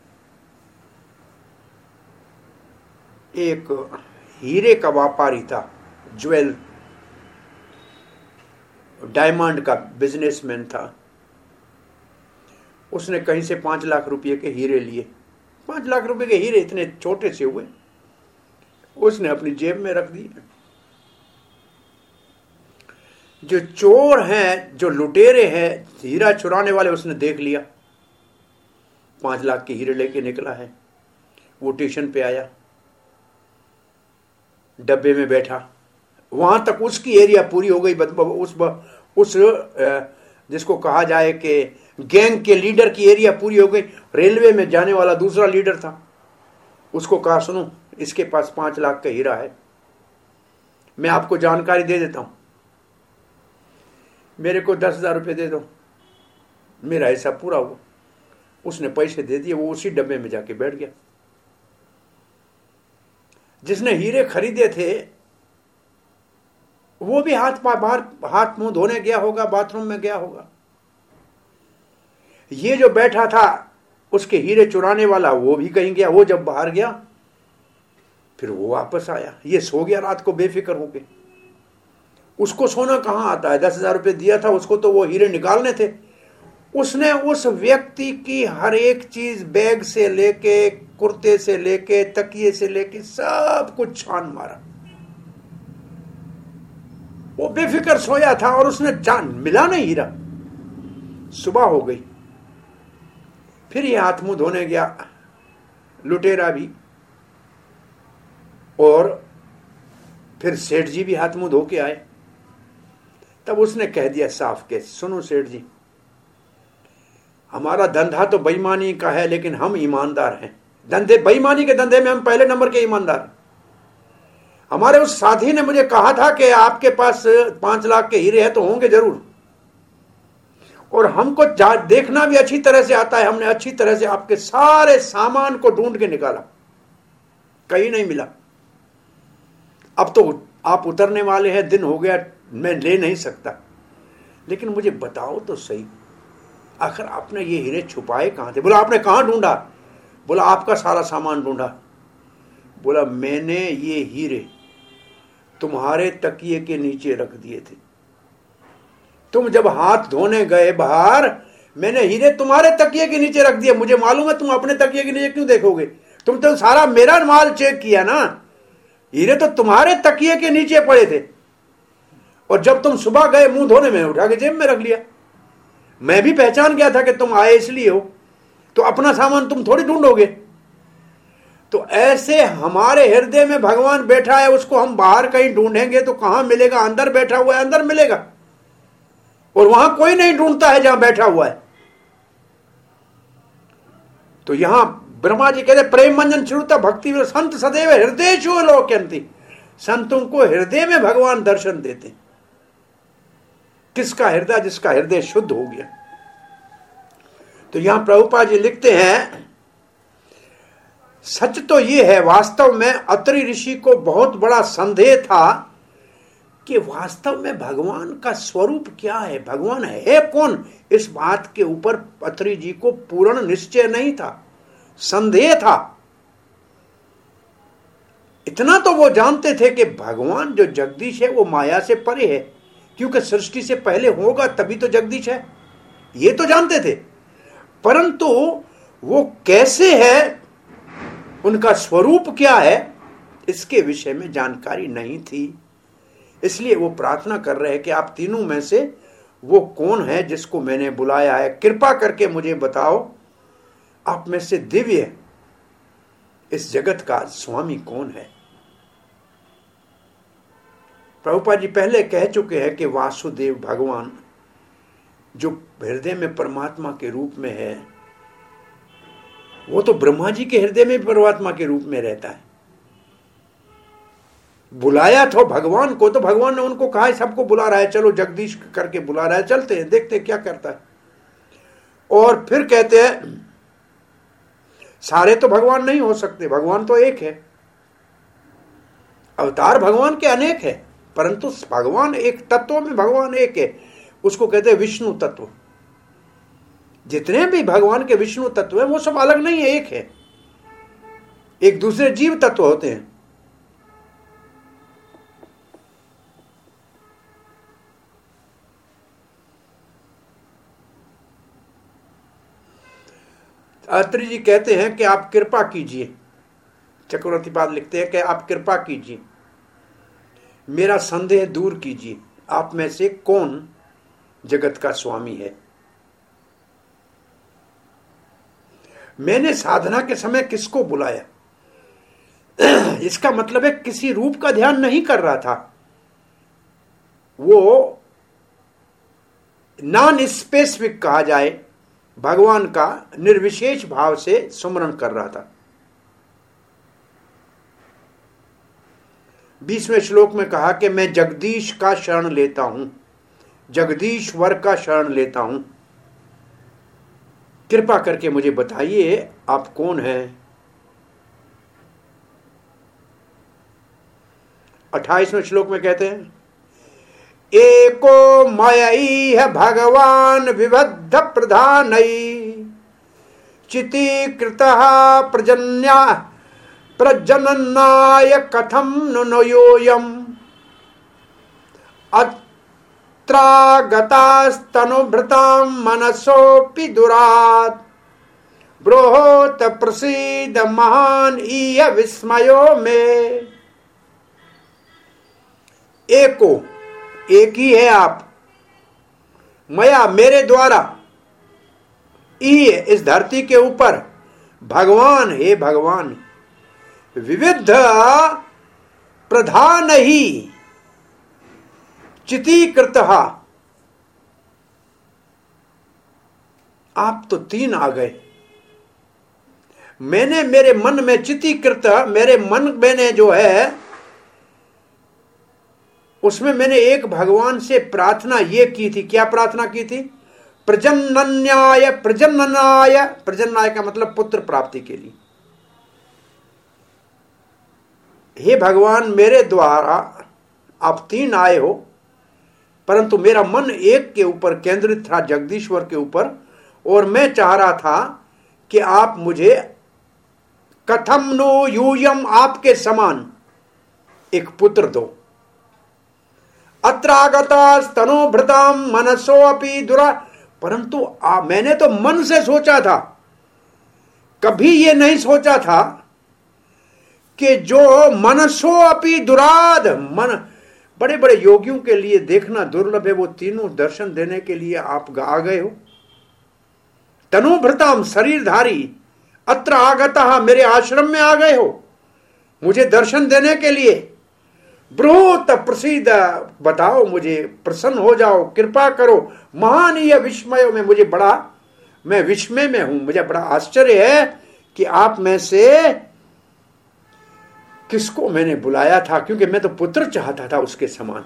एक हीरे का व्यापारी था, ज्वेल डायमंड का बिजनेसमैन था। उसने कहीं से पांच लाख रुपए के हीरे लिए। पांच लाख रुपए के हीरे इतने छोटे से हुए, उसने अपनी जेब में रख दिए। जो चोर हैं, जो लुटेरे हैं, हीरा चुराने वाले, उसने देख लिया पांच लाख के हीरे लेके निकला है। वो स्टेशन पे आया, डब्बे में बैठा, वहां तक उसकी एरिया पूरी हो गई। उस उस जिसको कहा जाए कि गैंग के लीडर की एरिया पूरी हो गई। रेलवे में जाने वाला दूसरा लीडर था, उसको कहा सुनो इसके पास पांच लाख का हीरा है, मैं आपको जानकारी दे देता हूं, मेरे को दस हजार रुपये दे दो, मेरा हिस्सा पूरा हुआ। उसने पैसे दे दिए, वो उसी डब्बे में जाके बैठ गया। जिसने हीरे खरीदे थे वो भी हाथ बाहर हाथ मुंह धोने गया होगा, बाथरूम में गया होगा। ये जो बैठा था उसके हीरे चुराने वाला, वो भी कहीं गया। वो जब बाहर गया फिर वो वापस आया। ये सो गया रात को बेफिक्र होके। उसको सोना कहाँ आता है? दस हजार रुपये दिया था उसको, तो वो हीरे निकालने थे। उसने उस व्यक्ति की हर एक चीज, बैग से लेके, कुर्ते से लेके, तकिए से लेके, सब कुछ छान मारा। वो बेफिक्र सोया था और उसने जान मिला नहीं हीरा। सुबह हो गई, फिर ये हाथ मुंह धोने गया लुटेरा भी, और फिर सेठ जी भी हाथ मुंह धो के आए। तब उसने कह दिया साफ के, सुनो सेठ जी, हमारा धंधा तो बेईमानी का है, लेकिन हम ईमानदार हैं। धंधे बेईमानी के धंधे में हम पहले नंबर के ईमानदार। हमारे उस साथी ने मुझे कहा था कि आपके पास पांच लाख के हीरे हैं, तो होंगे जरूर, और हमको देखना भी अच्छी तरह से आता है। हमने अच्छी तरह से आपके सारे सामान को ढूंढ के निकाला, कहीं नहीं मिला। अब तो आप उतरने वाले हैं, दिन हो गया, मैं ले नहीं सकता, लेकिन मुझे बताओ तो सही, आखिर आपने ये हीरे छुपाए कहां थे? बोला आपने कहां ढूंढा? बोला आपका सारा सामान ढूंढा। बोला मैंने ये हीरे तुम्हारे तकिए के नीचे रख दिए थे। तुम जब हाथ धोने गए बाहर, मैंने हीरे तुम्हारे तकिए के नीचे रख दिए। मुझे मालूम है तुम अपने तकिए के नीचे क्यों देखोगे, तुम तो सारा मेरा माल चेक किया ना। हीरे तो तुम्हारे तकिए के नीचे पड़े थे, और जब तुम सुबह गए मुंह धोने में, उठा के जेब में रख लिया। मैं भी पहचान गया था कि तुम आए इसलिए हो, तो अपना सामान तुम थोड़ी ढूंढोगे। तो ऐसे हमारे हृदय में भगवान बैठा है, उसको हम बाहर कहीं ढूंढेंगे तो कहां मिलेगा? अंदर बैठा हुआ है, अंदर मिलेगा, और वहां कोई नहीं ढूंढता है जहां बैठा हुआ है। तो यहां ब्रह्मा जी कहते प्रेम मंजन श्रुता भक्ति संत सदैव हृदय छो लोकयंती। संतों को हृदय में भगवान दर्शन देते। किसका हृदय? जिसका हृदय शुद्ध हो गया। तो यहां प्रभुपाद जी लिखते हैं, सच तो यह है, वास्तव में अत्रि ऋषि को बहुत बड़ा संदेह था कि वास्तव में भगवान का स्वरूप क्या है, भगवान है कौन। इस बात के ऊपर अत्रि जी को पूर्ण निश्चय नहीं था, संदेह था। इतना तो वो जानते थे कि भगवान जो जगदीश है वो माया से परे है, क्योंकि सृष्टि से पहले होगा तभी तो जगदीश है, ये तो जानते थे। परंतु वो कैसे है, उनका स्वरूप क्या है, इसके विषय में जानकारी नहीं थी। इसलिए वो प्रार्थना कर रहे हैं कि आप तीनों में से वो कौन है जिसको मैंने बुलाया है, कृपा करके मुझे बताओ, आप में से दिव्य इस जगत का स्वामी कौन है। प्रभुपाद जी पहले कह चुके हैं कि वासुदेव भगवान जो हृदय में परमात्मा के रूप में है, वो तो ब्रह्मा जी के हृदय में परमात्मा के रूप में रहता है। बुलाया तो भगवान को, तो भगवान ने उनको कहा सबको बुला रहा है, चलो जगदीश करके बुला रहा है, चलते हैं देखते हैं क्या करता है। और फिर कहते हैं सारे तो भगवान नहीं हो सकते, भगवान तो एक है। अवतार भगवान के अनेक है, परंतु भगवान एक तत्व में भगवान एक है, उसको कहते हैं विष्णु तत्व। जितने भी भगवान के विष्णु तत्व है वो सब अलग नहीं है, एक है। एक दूसरे जीव तत्व होते हैं। अत्रि जी कहते हैं कि आप कृपा कीजिए, चक्रवर्ती पाद लिखते हैं कि आप कृपा कीजिए, मेरा संदेह दूर कीजिए, आप में से कौन जगत का स्वामी है। मैंने साधना के समय किसको बुलाया? इसका मतलब है किसी रूप का ध्यान नहीं कर रहा था, वो नॉन स्पेसिफिक कहा जाए, भगवान का निर्विशेष भाव से सुमरण कर रहा था। बीसवें श्लोक में कहा कि मैं जगदीश का शरण लेता हूं, जगदीश्वर का शरण लेता हूं, कृपा करके मुझे बताइए आप कौन हैं। अट्ठाईसवें श्लोक में कहते हैं एको मयई है भगवान विबद्ध प्रधानई चितीकृतः प्रजन्या प्रजननाय कथम नुनयोयम अत्रागतास्तनुभृतां मनसोऽपि दुरात् बृहत् प्रसीद महान ईय विस्मयो में। एको, एक ही है आप, मया मेरे द्वारा, ई इस धरती के ऊपर, भगवान हे भगवान, विविध प्रधान ही चितीकृत, आप तो तीन आ गए। मैंने मेरे मन में चितीकृत, मेरे मन मैंने जो है उसमें मैंने एक भगवान से प्रार्थना ये की थी। क्या प्रार्थना की थी? प्रजनन्याय, प्रजननाय, प्रजननाय का मतलब पुत्र प्राप्ति के लिए। हे भगवान, मेरे द्वारा आप तीन आए हो, परंतु मेरा मन एक के ऊपर केंद्रित था, जगदीश्वर के ऊपर, और मैं चाह रहा था कि आप मुझे कथम नो यूयम, आपके समान एक पुत्र दो। अत्रागता स्तनोभृताम मनसो अपि दुरा, परंतु आ, मैंने तो मन से सोचा था, कभी ये नहीं सोचा था कि जो मनसो अपि दुराद, मन, बड़े बड़े योगियों के लिए देखना दुर्लभ है, वो तीनों दर्शन देने के लिए आप आ गए हो। तनुभृताम, शरीरधारी, अत्र आगता, मेरे आश्रम में आ गए हो मुझे दर्शन देने के लिए। ब्रूत प्रसिद्ध, बताओ मुझे, प्रसन्न हो जाओ, कृपा करो। महानीय विस्मय में, मुझे बड़ा, मैं विस्मय में हूं, मुझे बड़ा आश्चर्य है कि आप में से किसको मैंने बुलाया था, क्योंकि मैं तो पुत्र चाहता था उसके समान।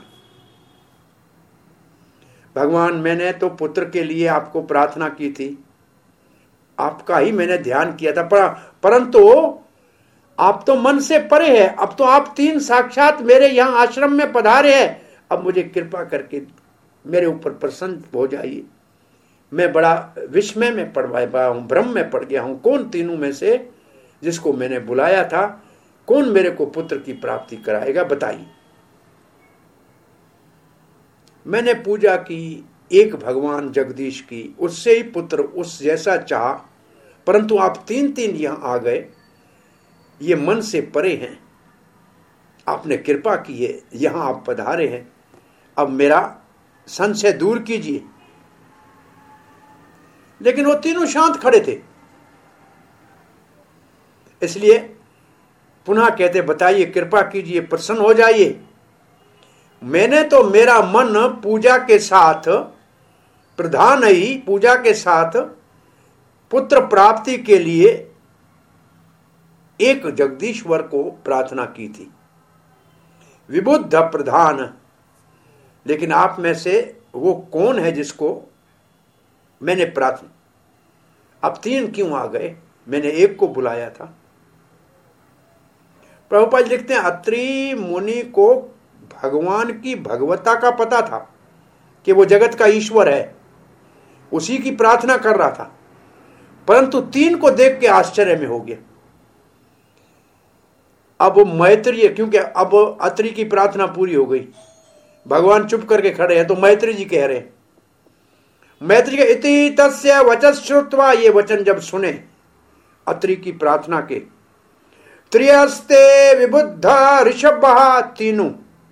भगवान, मैंने तो पुत्र के लिए आपको प्रार्थना की थी, आपका ही मैंने ध्यान किया था, पर, परंतु आप तो मन से परे है। अब तो आप तीन साक्षात मेरे यहां आश्रम में पधारे हैं, अब मुझे कृपा करके मेरे ऊपर प्रसन्न हो जाइए। मैं बड़ा विस्मय में पड़ गया हूं, भ्रम में पड़ गया हूं। कौन तीनों में से जिसको मैंने बुलाया था, कौन मेरे को पुत्र की प्राप्ति कराएगा, बताइए। मैंने पूजा की एक भगवान जगदीश की, उससे ही पुत्र उस जैसा चाह, परंतु आप तीन तीन यहां आ गए, ये मन से परे हैं। आपने कृपा की है, यहां आप पधारे हैं, अब मेरा संशय दूर कीजिए। लेकिन वो तीनों शांत खड़े थे, इसलिए पुनः कहते, बताइए, कृपा कीजिए, प्रसन्न हो जाइए। मैंने तो मेरा मन पूजा के साथ, प्रधान ही पूजा के साथ पुत्र प्राप्ति के लिए एक जगदीश्वर को प्रार्थना की थी, विबुद्ध प्रधान। लेकिन आप में से वो कौन है जिसको मैंने प्रार्थना, अब तीन क्यों आ गए? मैंने एक को बुलाया था। प्रभुपाद लिखते हैं, अत्रि मुनि को भगवान की भगवता का पता था कि वो जगत का ईश्वर है, उसी की प्रार्थना कर रहा था, परंतु तीन को देख के आश्चर्य में हो गया। अब मैत्रेय, क्योंकि अब अत्रि की प्रार्थना पूरी हो गई, भगवान चुप करके खड़े हैं, तो मैत्रेय जी कह रहे हैं, मैत्रेय के इति तस्य वचन श्रुत्वा, ये वचन जब सुने अत्रि की प्रार्थना के, त्रियस्ते विबुद्ध ऋषभः, तीनों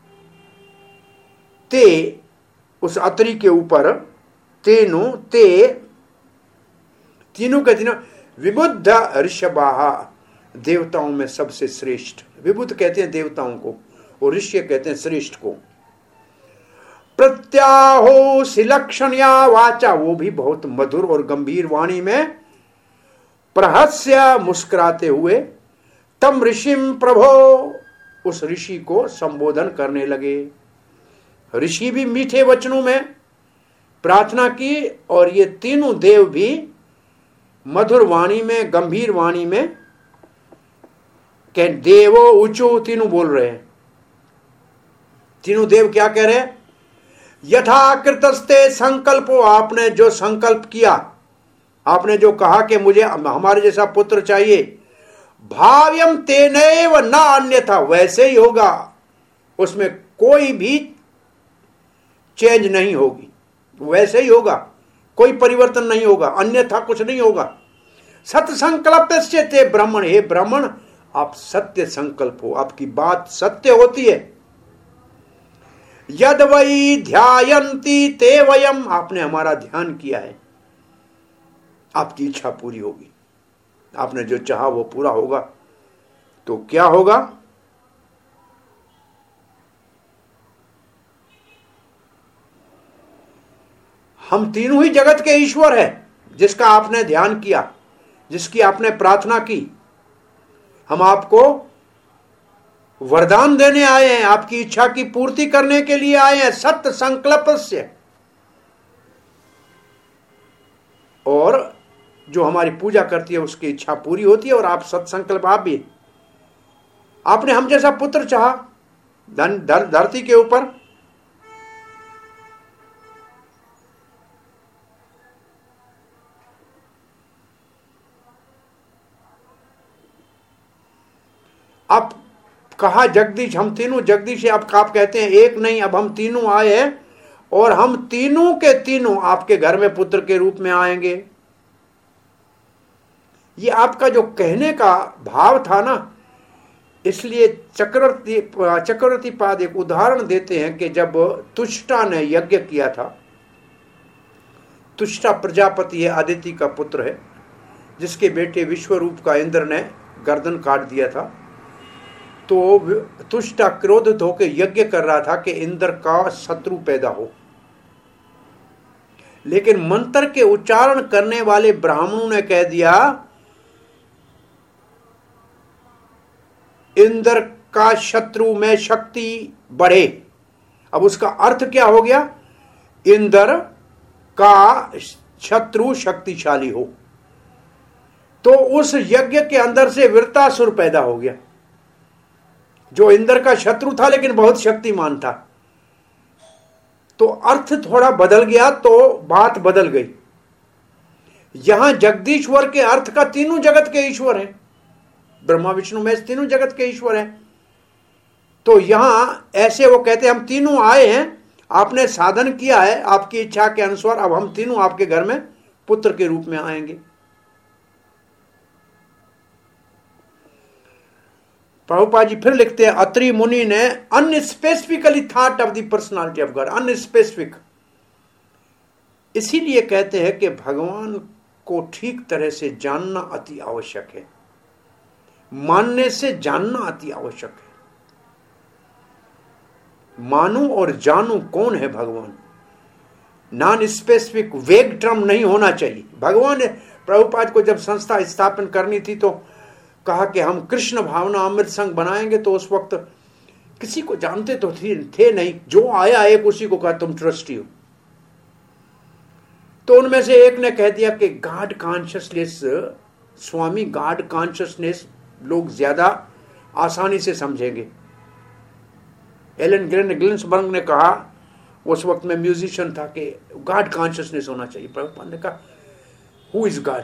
ते, उस अत्रि के ऊपर तीनों ते, तीनों के तीनों विबुद्ध ऋषभः, देवताओं में सबसे श्रेष्ठ। विबुद्ध कहते हैं देवताओं को, और ऋष्य कहते हैं श्रेष्ठ को। प्रत्याहो सिलक्षण्या वाचा, वो भी बहुत मधुर और गंभीर वाणी में प्रहस्य मुस्कुराते हुए, तम ऋषिम प्रभो, उस ऋषि को संबोधन करने लगे। ऋषि भी मीठे वचनों में प्रार्थना की, और ये तीनों देव भी मधुर वाणी में, गंभीर वाणी में कह, देवो ऊंचो, तीनों बोल रहे हैं। तीनों देव क्या कह रहे हैं? यथा कृतस्ते संकल्पो, आपने जो संकल्प किया, आपने जो कहा कि मुझे हमारे जैसा पुत्र चाहिए, भाव्यम तेनैव न अन्यथा, वैसे ही होगा, उसमें कोई भी चेंज नहीं होगी, वैसे ही होगा, कोई परिवर्तन नहीं होगा, अन्यथा कुछ नहीं होगा। सत्य संकल्प से ते ब्राह्मण, हे ब्राह्मण आप सत्य संकल्प हो, आपकी बात सत्य होती है। यद वै ध्यायन्ति ते वयम, आपने हमारा ध्यान किया है, आपकी इच्छा पूरी होगी। आपने जो चाहा वो पूरा होगा। तो क्या होगा? हम तीनों ही जगत के ईश्वर हैं, जिसका आपने ध्यान किया, जिसकी आपने प्रार्थना की। हम आपको वरदान देने आए हैं, आपकी इच्छा की पूर्ति करने के लिए आए हैं, सत्य संकल्पस्य। और जो हमारी पूजा करती है उसकी इच्छा पूरी होती है। और आप सत्संकल्प, आप भी, आपने हम जैसा पुत्र चाहा धन धर, धरती के ऊपर। अब कहा जगदीश, हम तीनों जगदीश, अब आप कहते हैं एक नहीं, अब हम तीनों आए हैं और हम तीनों के तीनों आपके घर में पुत्र के रूप में आएंगे। ये आपका जो कहने का भाव था ना, इसलिए चक्रवर्ती चक्रवर्ती पाद एक उदाहरण देते हैं कि जब तुष्टा ने यज्ञ किया था, तुष्टा प्रजापति है, आदित्य का पुत्र है, जिसके बेटे विश्वरूप का इंद्र ने गर्दन काट दिया था। तो तुष्टा क्रोधित होकर यज्ञ कर रहा था कि इंद्र का शत्रु पैदा हो। लेकिन मंत्र के उच्चारण करने वाले ब्राह्मणों ने कह दिया इंद्र का शत्रु में शक्ति बढ़े। अब उसका अर्थ क्या हो गया? इंद्र का शत्रु शक्तिशाली हो। तो उस यज्ञ के अंदर से वृत्तासुर पैदा हो गया, जो इंद्र का शत्रु था लेकिन बहुत शक्तिमान था। तो अर्थ थोड़ा बदल गया, तो बात बदल गई। यहां जगदीश्वर के अर्थ का तीनों जगत के ईश्वर हैं, ब्रह्मा विष्णु महेश तीनों जगत के ईश्वर हैं। तो यहां ऐसे वो कहते हैं हम तीनों आए हैं, आपने साधन किया है आपकी इच्छा के अनुसार, अब हम तीनों आपके घर में पुत्र के रूप में आएंगे। प्रभुपाद जी फिर लिखते हैं, अत्रि मुनि ने unspecifically thought of the personality of God, unspecific. इसीलिए कहते हैं कि भगवान को ठीक तरह से जानना अति आवश्यक है, मानने से जानना अति आवश्यक है। मानू और जानू कौन है भगवान, नॉन स्पेसिफिक वेग टर्म नहीं होना चाहिए। भगवान ने प्रभुपाद को जब संस्था स्थापन करनी थी तो कहा कि हम कृष्ण भावना अमृत संघ बनाएंगे। तो उस वक्त किसी को जानते तो थे, थे नहीं, जो आया एक उसी को कहा तुम ट्रस्टी हो। तो उनमें से एक ने कह दिया कि God consciousness, Swami God consciousness लोग ज्यादा आसानी से समझेंगे। एलन ग्लेन ग्लिन्सबर्ग ने कहा, उस वक्त में म्यूजिशियन था, कि गॉड कॉन्शियसनेस होना चाहिए। प्रभुपाद ने कहा who is God?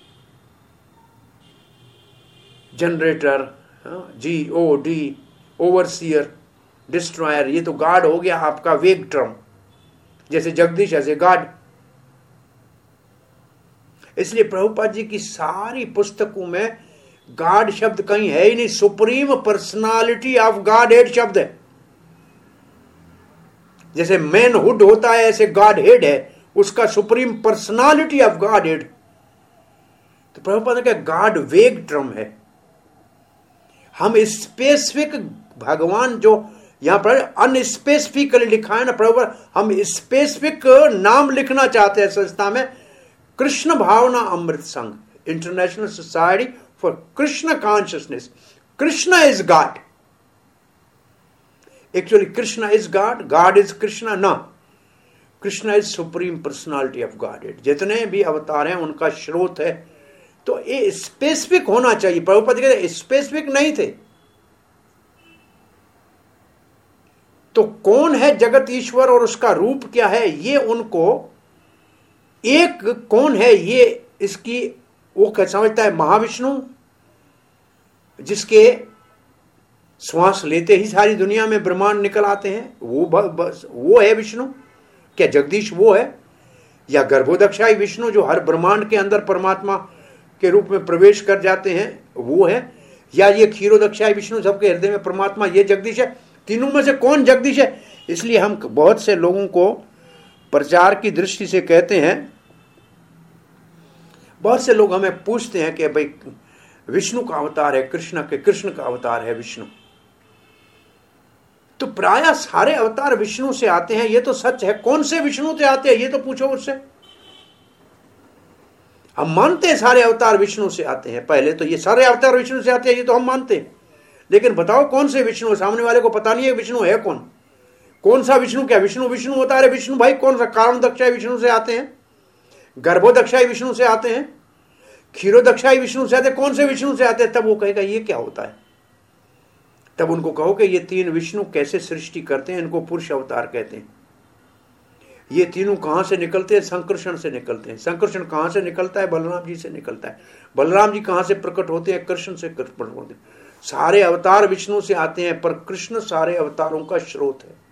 Generator, G O D, overseer, destroyer, ये तो गॉड हो गया आपका वेग टर्म, जैसे जगदीश ऐसे गॉड। इसलिए प्रभुपाद जी की सारी पुस्तकों में गॉड शब्द कहीं है ही नहीं, supreme personality of Godhead शब्द है। जैसे मैनहुड होता है ऐसे गॉड हेड है, उसका supreme personality of Godhead. तो प्रभुपाद ने कहा गॉड वेग टर्म है। हम स्पेसिफिक भगवान जो यहां पर अनस्पेसिफिकली लिखा है ना प्रभुपाद, हम स्पेसिफिक नाम लिखना चाहते हैं संस्था में, Krishna Bhavana Amrit Sangh, international society for Krishna consciousness. Krishna is God, actually Krishna is God, God is Krishna ना, Krishna is supreme personality of God. जितने भी अवतार हैं उनका स्रोत है। तो ये स्पेसिफिक होना चाहिए। प्रभुपाद कहते स्पेसिफिक नहीं थे। तो कौन है जगत ईश्वर और उसका रूप क्या है, ये उनको एक कौन है ये इसकी वो क्या समझता है? महाविष्णु, जिसके श्वास लेते ही सारी दुनिया में ब्रह्मांड निकल आते हैं, वो बस वो है विष्णु। क्या जगदीश वो है? या गर्भोदक्षाई विष्णु जो हर ब्रह्मांड के अंदर परमात्मा के रूप में प्रवेश कर जाते हैं, वो है? या ये क्षीरोदक्षाई विष्णु सबके हृदय में परमात्मा, ये जगदीश है? तीनों में से कौन जगदीश है? इसलिए हम बहुत से लोगों को प्रचार की दृष्टि से कहते हैं, बहुत से लोग हमें पूछते हैं कि भाई विष्णु का अवतार है कृष्ण के, कृष्ण का अवतार है विष्णु। तो प्रायः सारे अवतार विष्णु से आते हैं, ये तो सच है। कौन से विष्णु से आते हैं ये तो पूछो उससे। हम मानते हैं सारे अवतार विष्णु से आते हैं, पहले तो ये सारे अवतार विष्णु से आते हैं ये तो हम मानते हैं, लेकिन बताओ कौन से विष्णु? सामने वाले को पता नहीं है विष्णु है कौन, कौन सा विष्णु? क्या विष्णु विष्णु होता है? विष्णु भाई कौन सा? कारण दक्षाई विष्णु से आते हैं, गर्भोदक्षाई विष्णु से आते हैं, क्षीरोदक्षाई विष्णु से आते हैं, कौन से विष्णु से आते हैं? तब वो कहेगा ये क्या होता है। तब उनको कहो कि ये तीन विष्णु कैसे सृष्टि करते हैं, इनको पुरुष अवतार कहते हैं। ये तीनों कहां से निकलते हैं? संकर्षण से निकलते हैं। संकर्षण कहां से निकलता है? बलराम जी से निकलता है। बलराम जी कहां से प्रकट होते हैं? कृष्ण से प्रकट होते हैं। सारे अवतार विष्णु से आते हैं, पर कृष्ण सारे अवतारों का स्रोत है।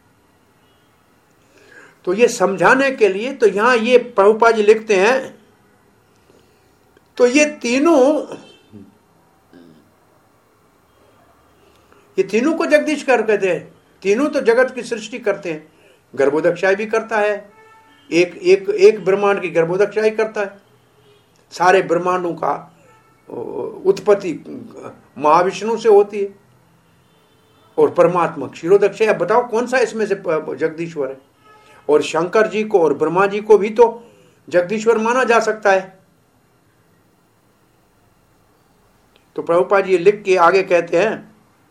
तो ये समझाने के लिए तो यहां ये प्रभुपाद जी लिखते हैं, तो ये तीनों ये तीनों को जगदीश कर कहते हैं। तीनों तो जगत की सृष्टि करते हैं। गर्भोदक्षाई भी करता है, एक एक एक ब्रह्मांड की गर्भोदक्षाई करता है। सारे ब्रह्मांडों का उत्पत्ति महाविष्णु से होती है, और परमात्मा क्षीरोदक्षाई। अब बताओ कौन सा इसमें से जगदीश्वर है? और शंकर जी को और ब्रह्मा जी को भी तो जगदीश्वर माना जा सकता है। तो प्रभुपाद जी लिख के आगे कहते हैं,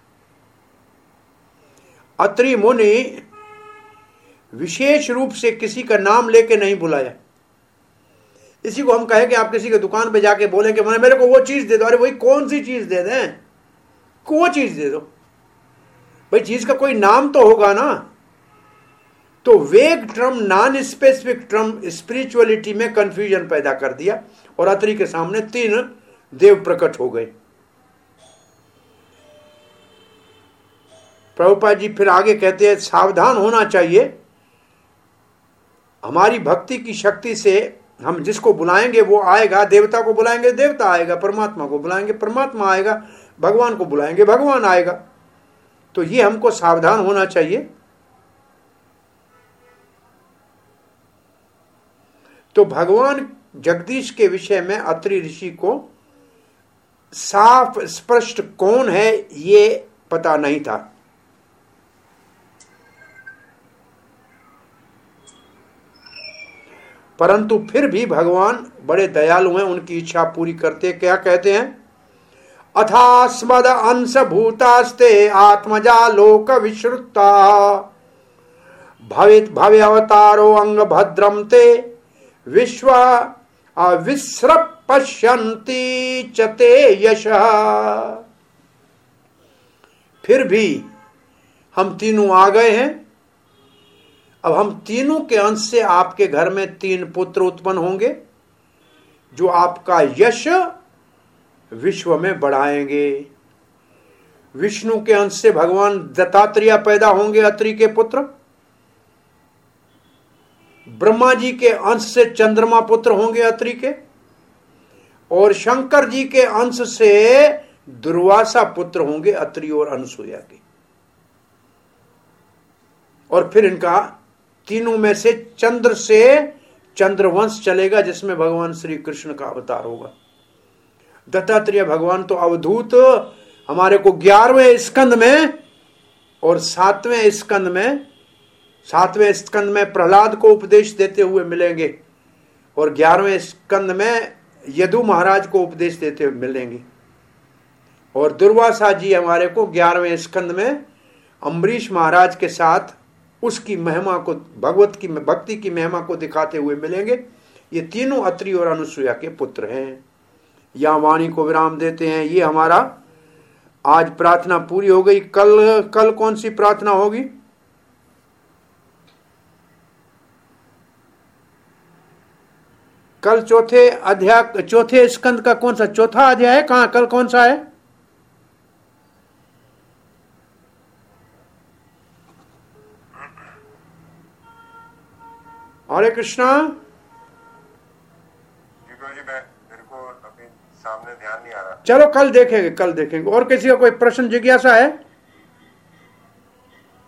अत्रि मुनि विशेष रूप से किसी का नाम लेके नहीं बुलाया। इसी को हम कहें कि आप किसी की दुकान पे जाके बोले कि मैंने मेरे को वो चीज दे दो। अरे वही कौन सी चीज दे दें? वो चीज दे दो भाई, चीज का कोई नाम तो होगा ना। तो vague term, non specific term spirituality में कंफ्यूजन पैदा कर दिया, और अत्रि के सामने तीन देव प्रकट हो गए। प्रभुपाद जी फिर आगे कहते हैं, सावधान होना चाहिए। हमारी भक्ति की शक्ति से हम जिसको बुलाएंगे वो आएगा। देवता को बुलाएंगे देवता आएगा, परमात्मा को बुलाएंगे परमात्मा आएगा, भगवान को बुलाएंगे भगवान आएगा। तो ये हमको सावधान होना चाहिए। तो भगवान जगदीश के विषय में अत्रि ऋषि को साफ स्पष्ट कौन है ये पता नहीं था। परंतु फिर भी भगवान बड़े दयालु हैं, उनकी इच्छा पूरी करते। क्या कहते हैं? अथास्मद अंश भूतास्ते आत्मजा लोक विश्रुता भवित भव्य अवतारो अंग भद्रम ते विश्व अविस्रप पश्यन्ति चते यश। फिर भी हम तीनों आ गए हैं। अब हम तीनों के अंश से आपके घर में तीन पुत्र उत्पन्न होंगे, जो आपका यश विश्व में बढ़ाएंगे। विष्णु के अंश से भगवान दत्तात्रेय पैदा होंगे, अत्रि के पुत्र। ब्रह्मा जी के अंश से चंद्रमा पुत्र होंगे, अत्रि के। और शंकर जी के अंश से दुर्वासा पुत्र होंगे, अत्रि और अनसुया के। और फिर इनका तीनों में से चंद्र से चंद्रवंश चलेगा, जिसमें भगवान श्री कृष्ण का अवतार होगा। दत्तात्रेय भगवान तो अवधूत हमारे को ग्यारहवें स्कंद में और सातवें स्कंद में सातवें स्कंद में प्रहलाद को उपदेश देते हुए मिलेंगे, और ग्यारहवें स्कंद में यदु महाराज को उपदेश देते हुए मिलेंगे। और दुर्वासा जी हमारे को ग्यारहवें स्कंद में अम्बरीश महाराज के साथ उसकी महिमा को, भगवत की भक्ति की महिमा को दिखाते हुए मिलेंगे। ये तीनों अत्रि और अनुसुया के पुत्र हैं। यहाँ वाणी को विराम देते हैं। ये हमारा आज प्रार्थना पूरी हो गई। कल कल कौन सी प्रार्थना होगी? कल चौथे अध्याय, चौथे स्कंद का कौन सा चौथा अध्याय है? कहाँ कल कौन सा है? हरे कृष्णा। मेरे को अभी सामने ध्यान नहीं आ रहा। चलो कल देखेंगे, कल देखेंगे। और किसी का कोई प्रश्न जिज्ञासा है?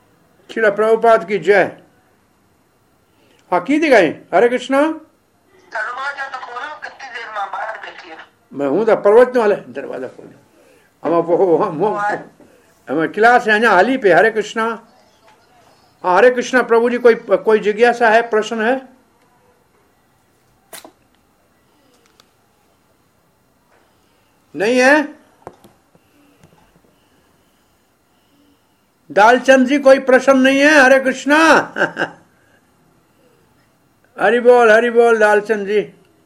श्रील प्रभुपाद की जय। हाँ की थी गई। हरे कृष्णा। मैं हूँ तो पर्वत वाले दरवाजा खोल हमें क्लास है अञा हाली पे। हरे कृष्णा। हाँ हरे कृष्णा प्रभु जी। कोई कोई जिज्ञासा है, प्रश्न है? नहीं है? दालचंद जी कोई प्रश्न नहीं है? हरे कृष्णा। हरि बोल हरि बोल Dalchand ji.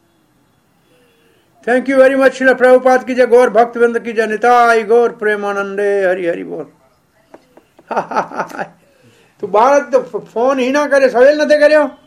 Thank you very much. Srila Prabhupada की जय। गौर भक्त वृंद की जय। निताई गौर प्रेमानंदे। हरि हरि बोल। तू भारत फोन ही ना करे, सवेल न थे करियो।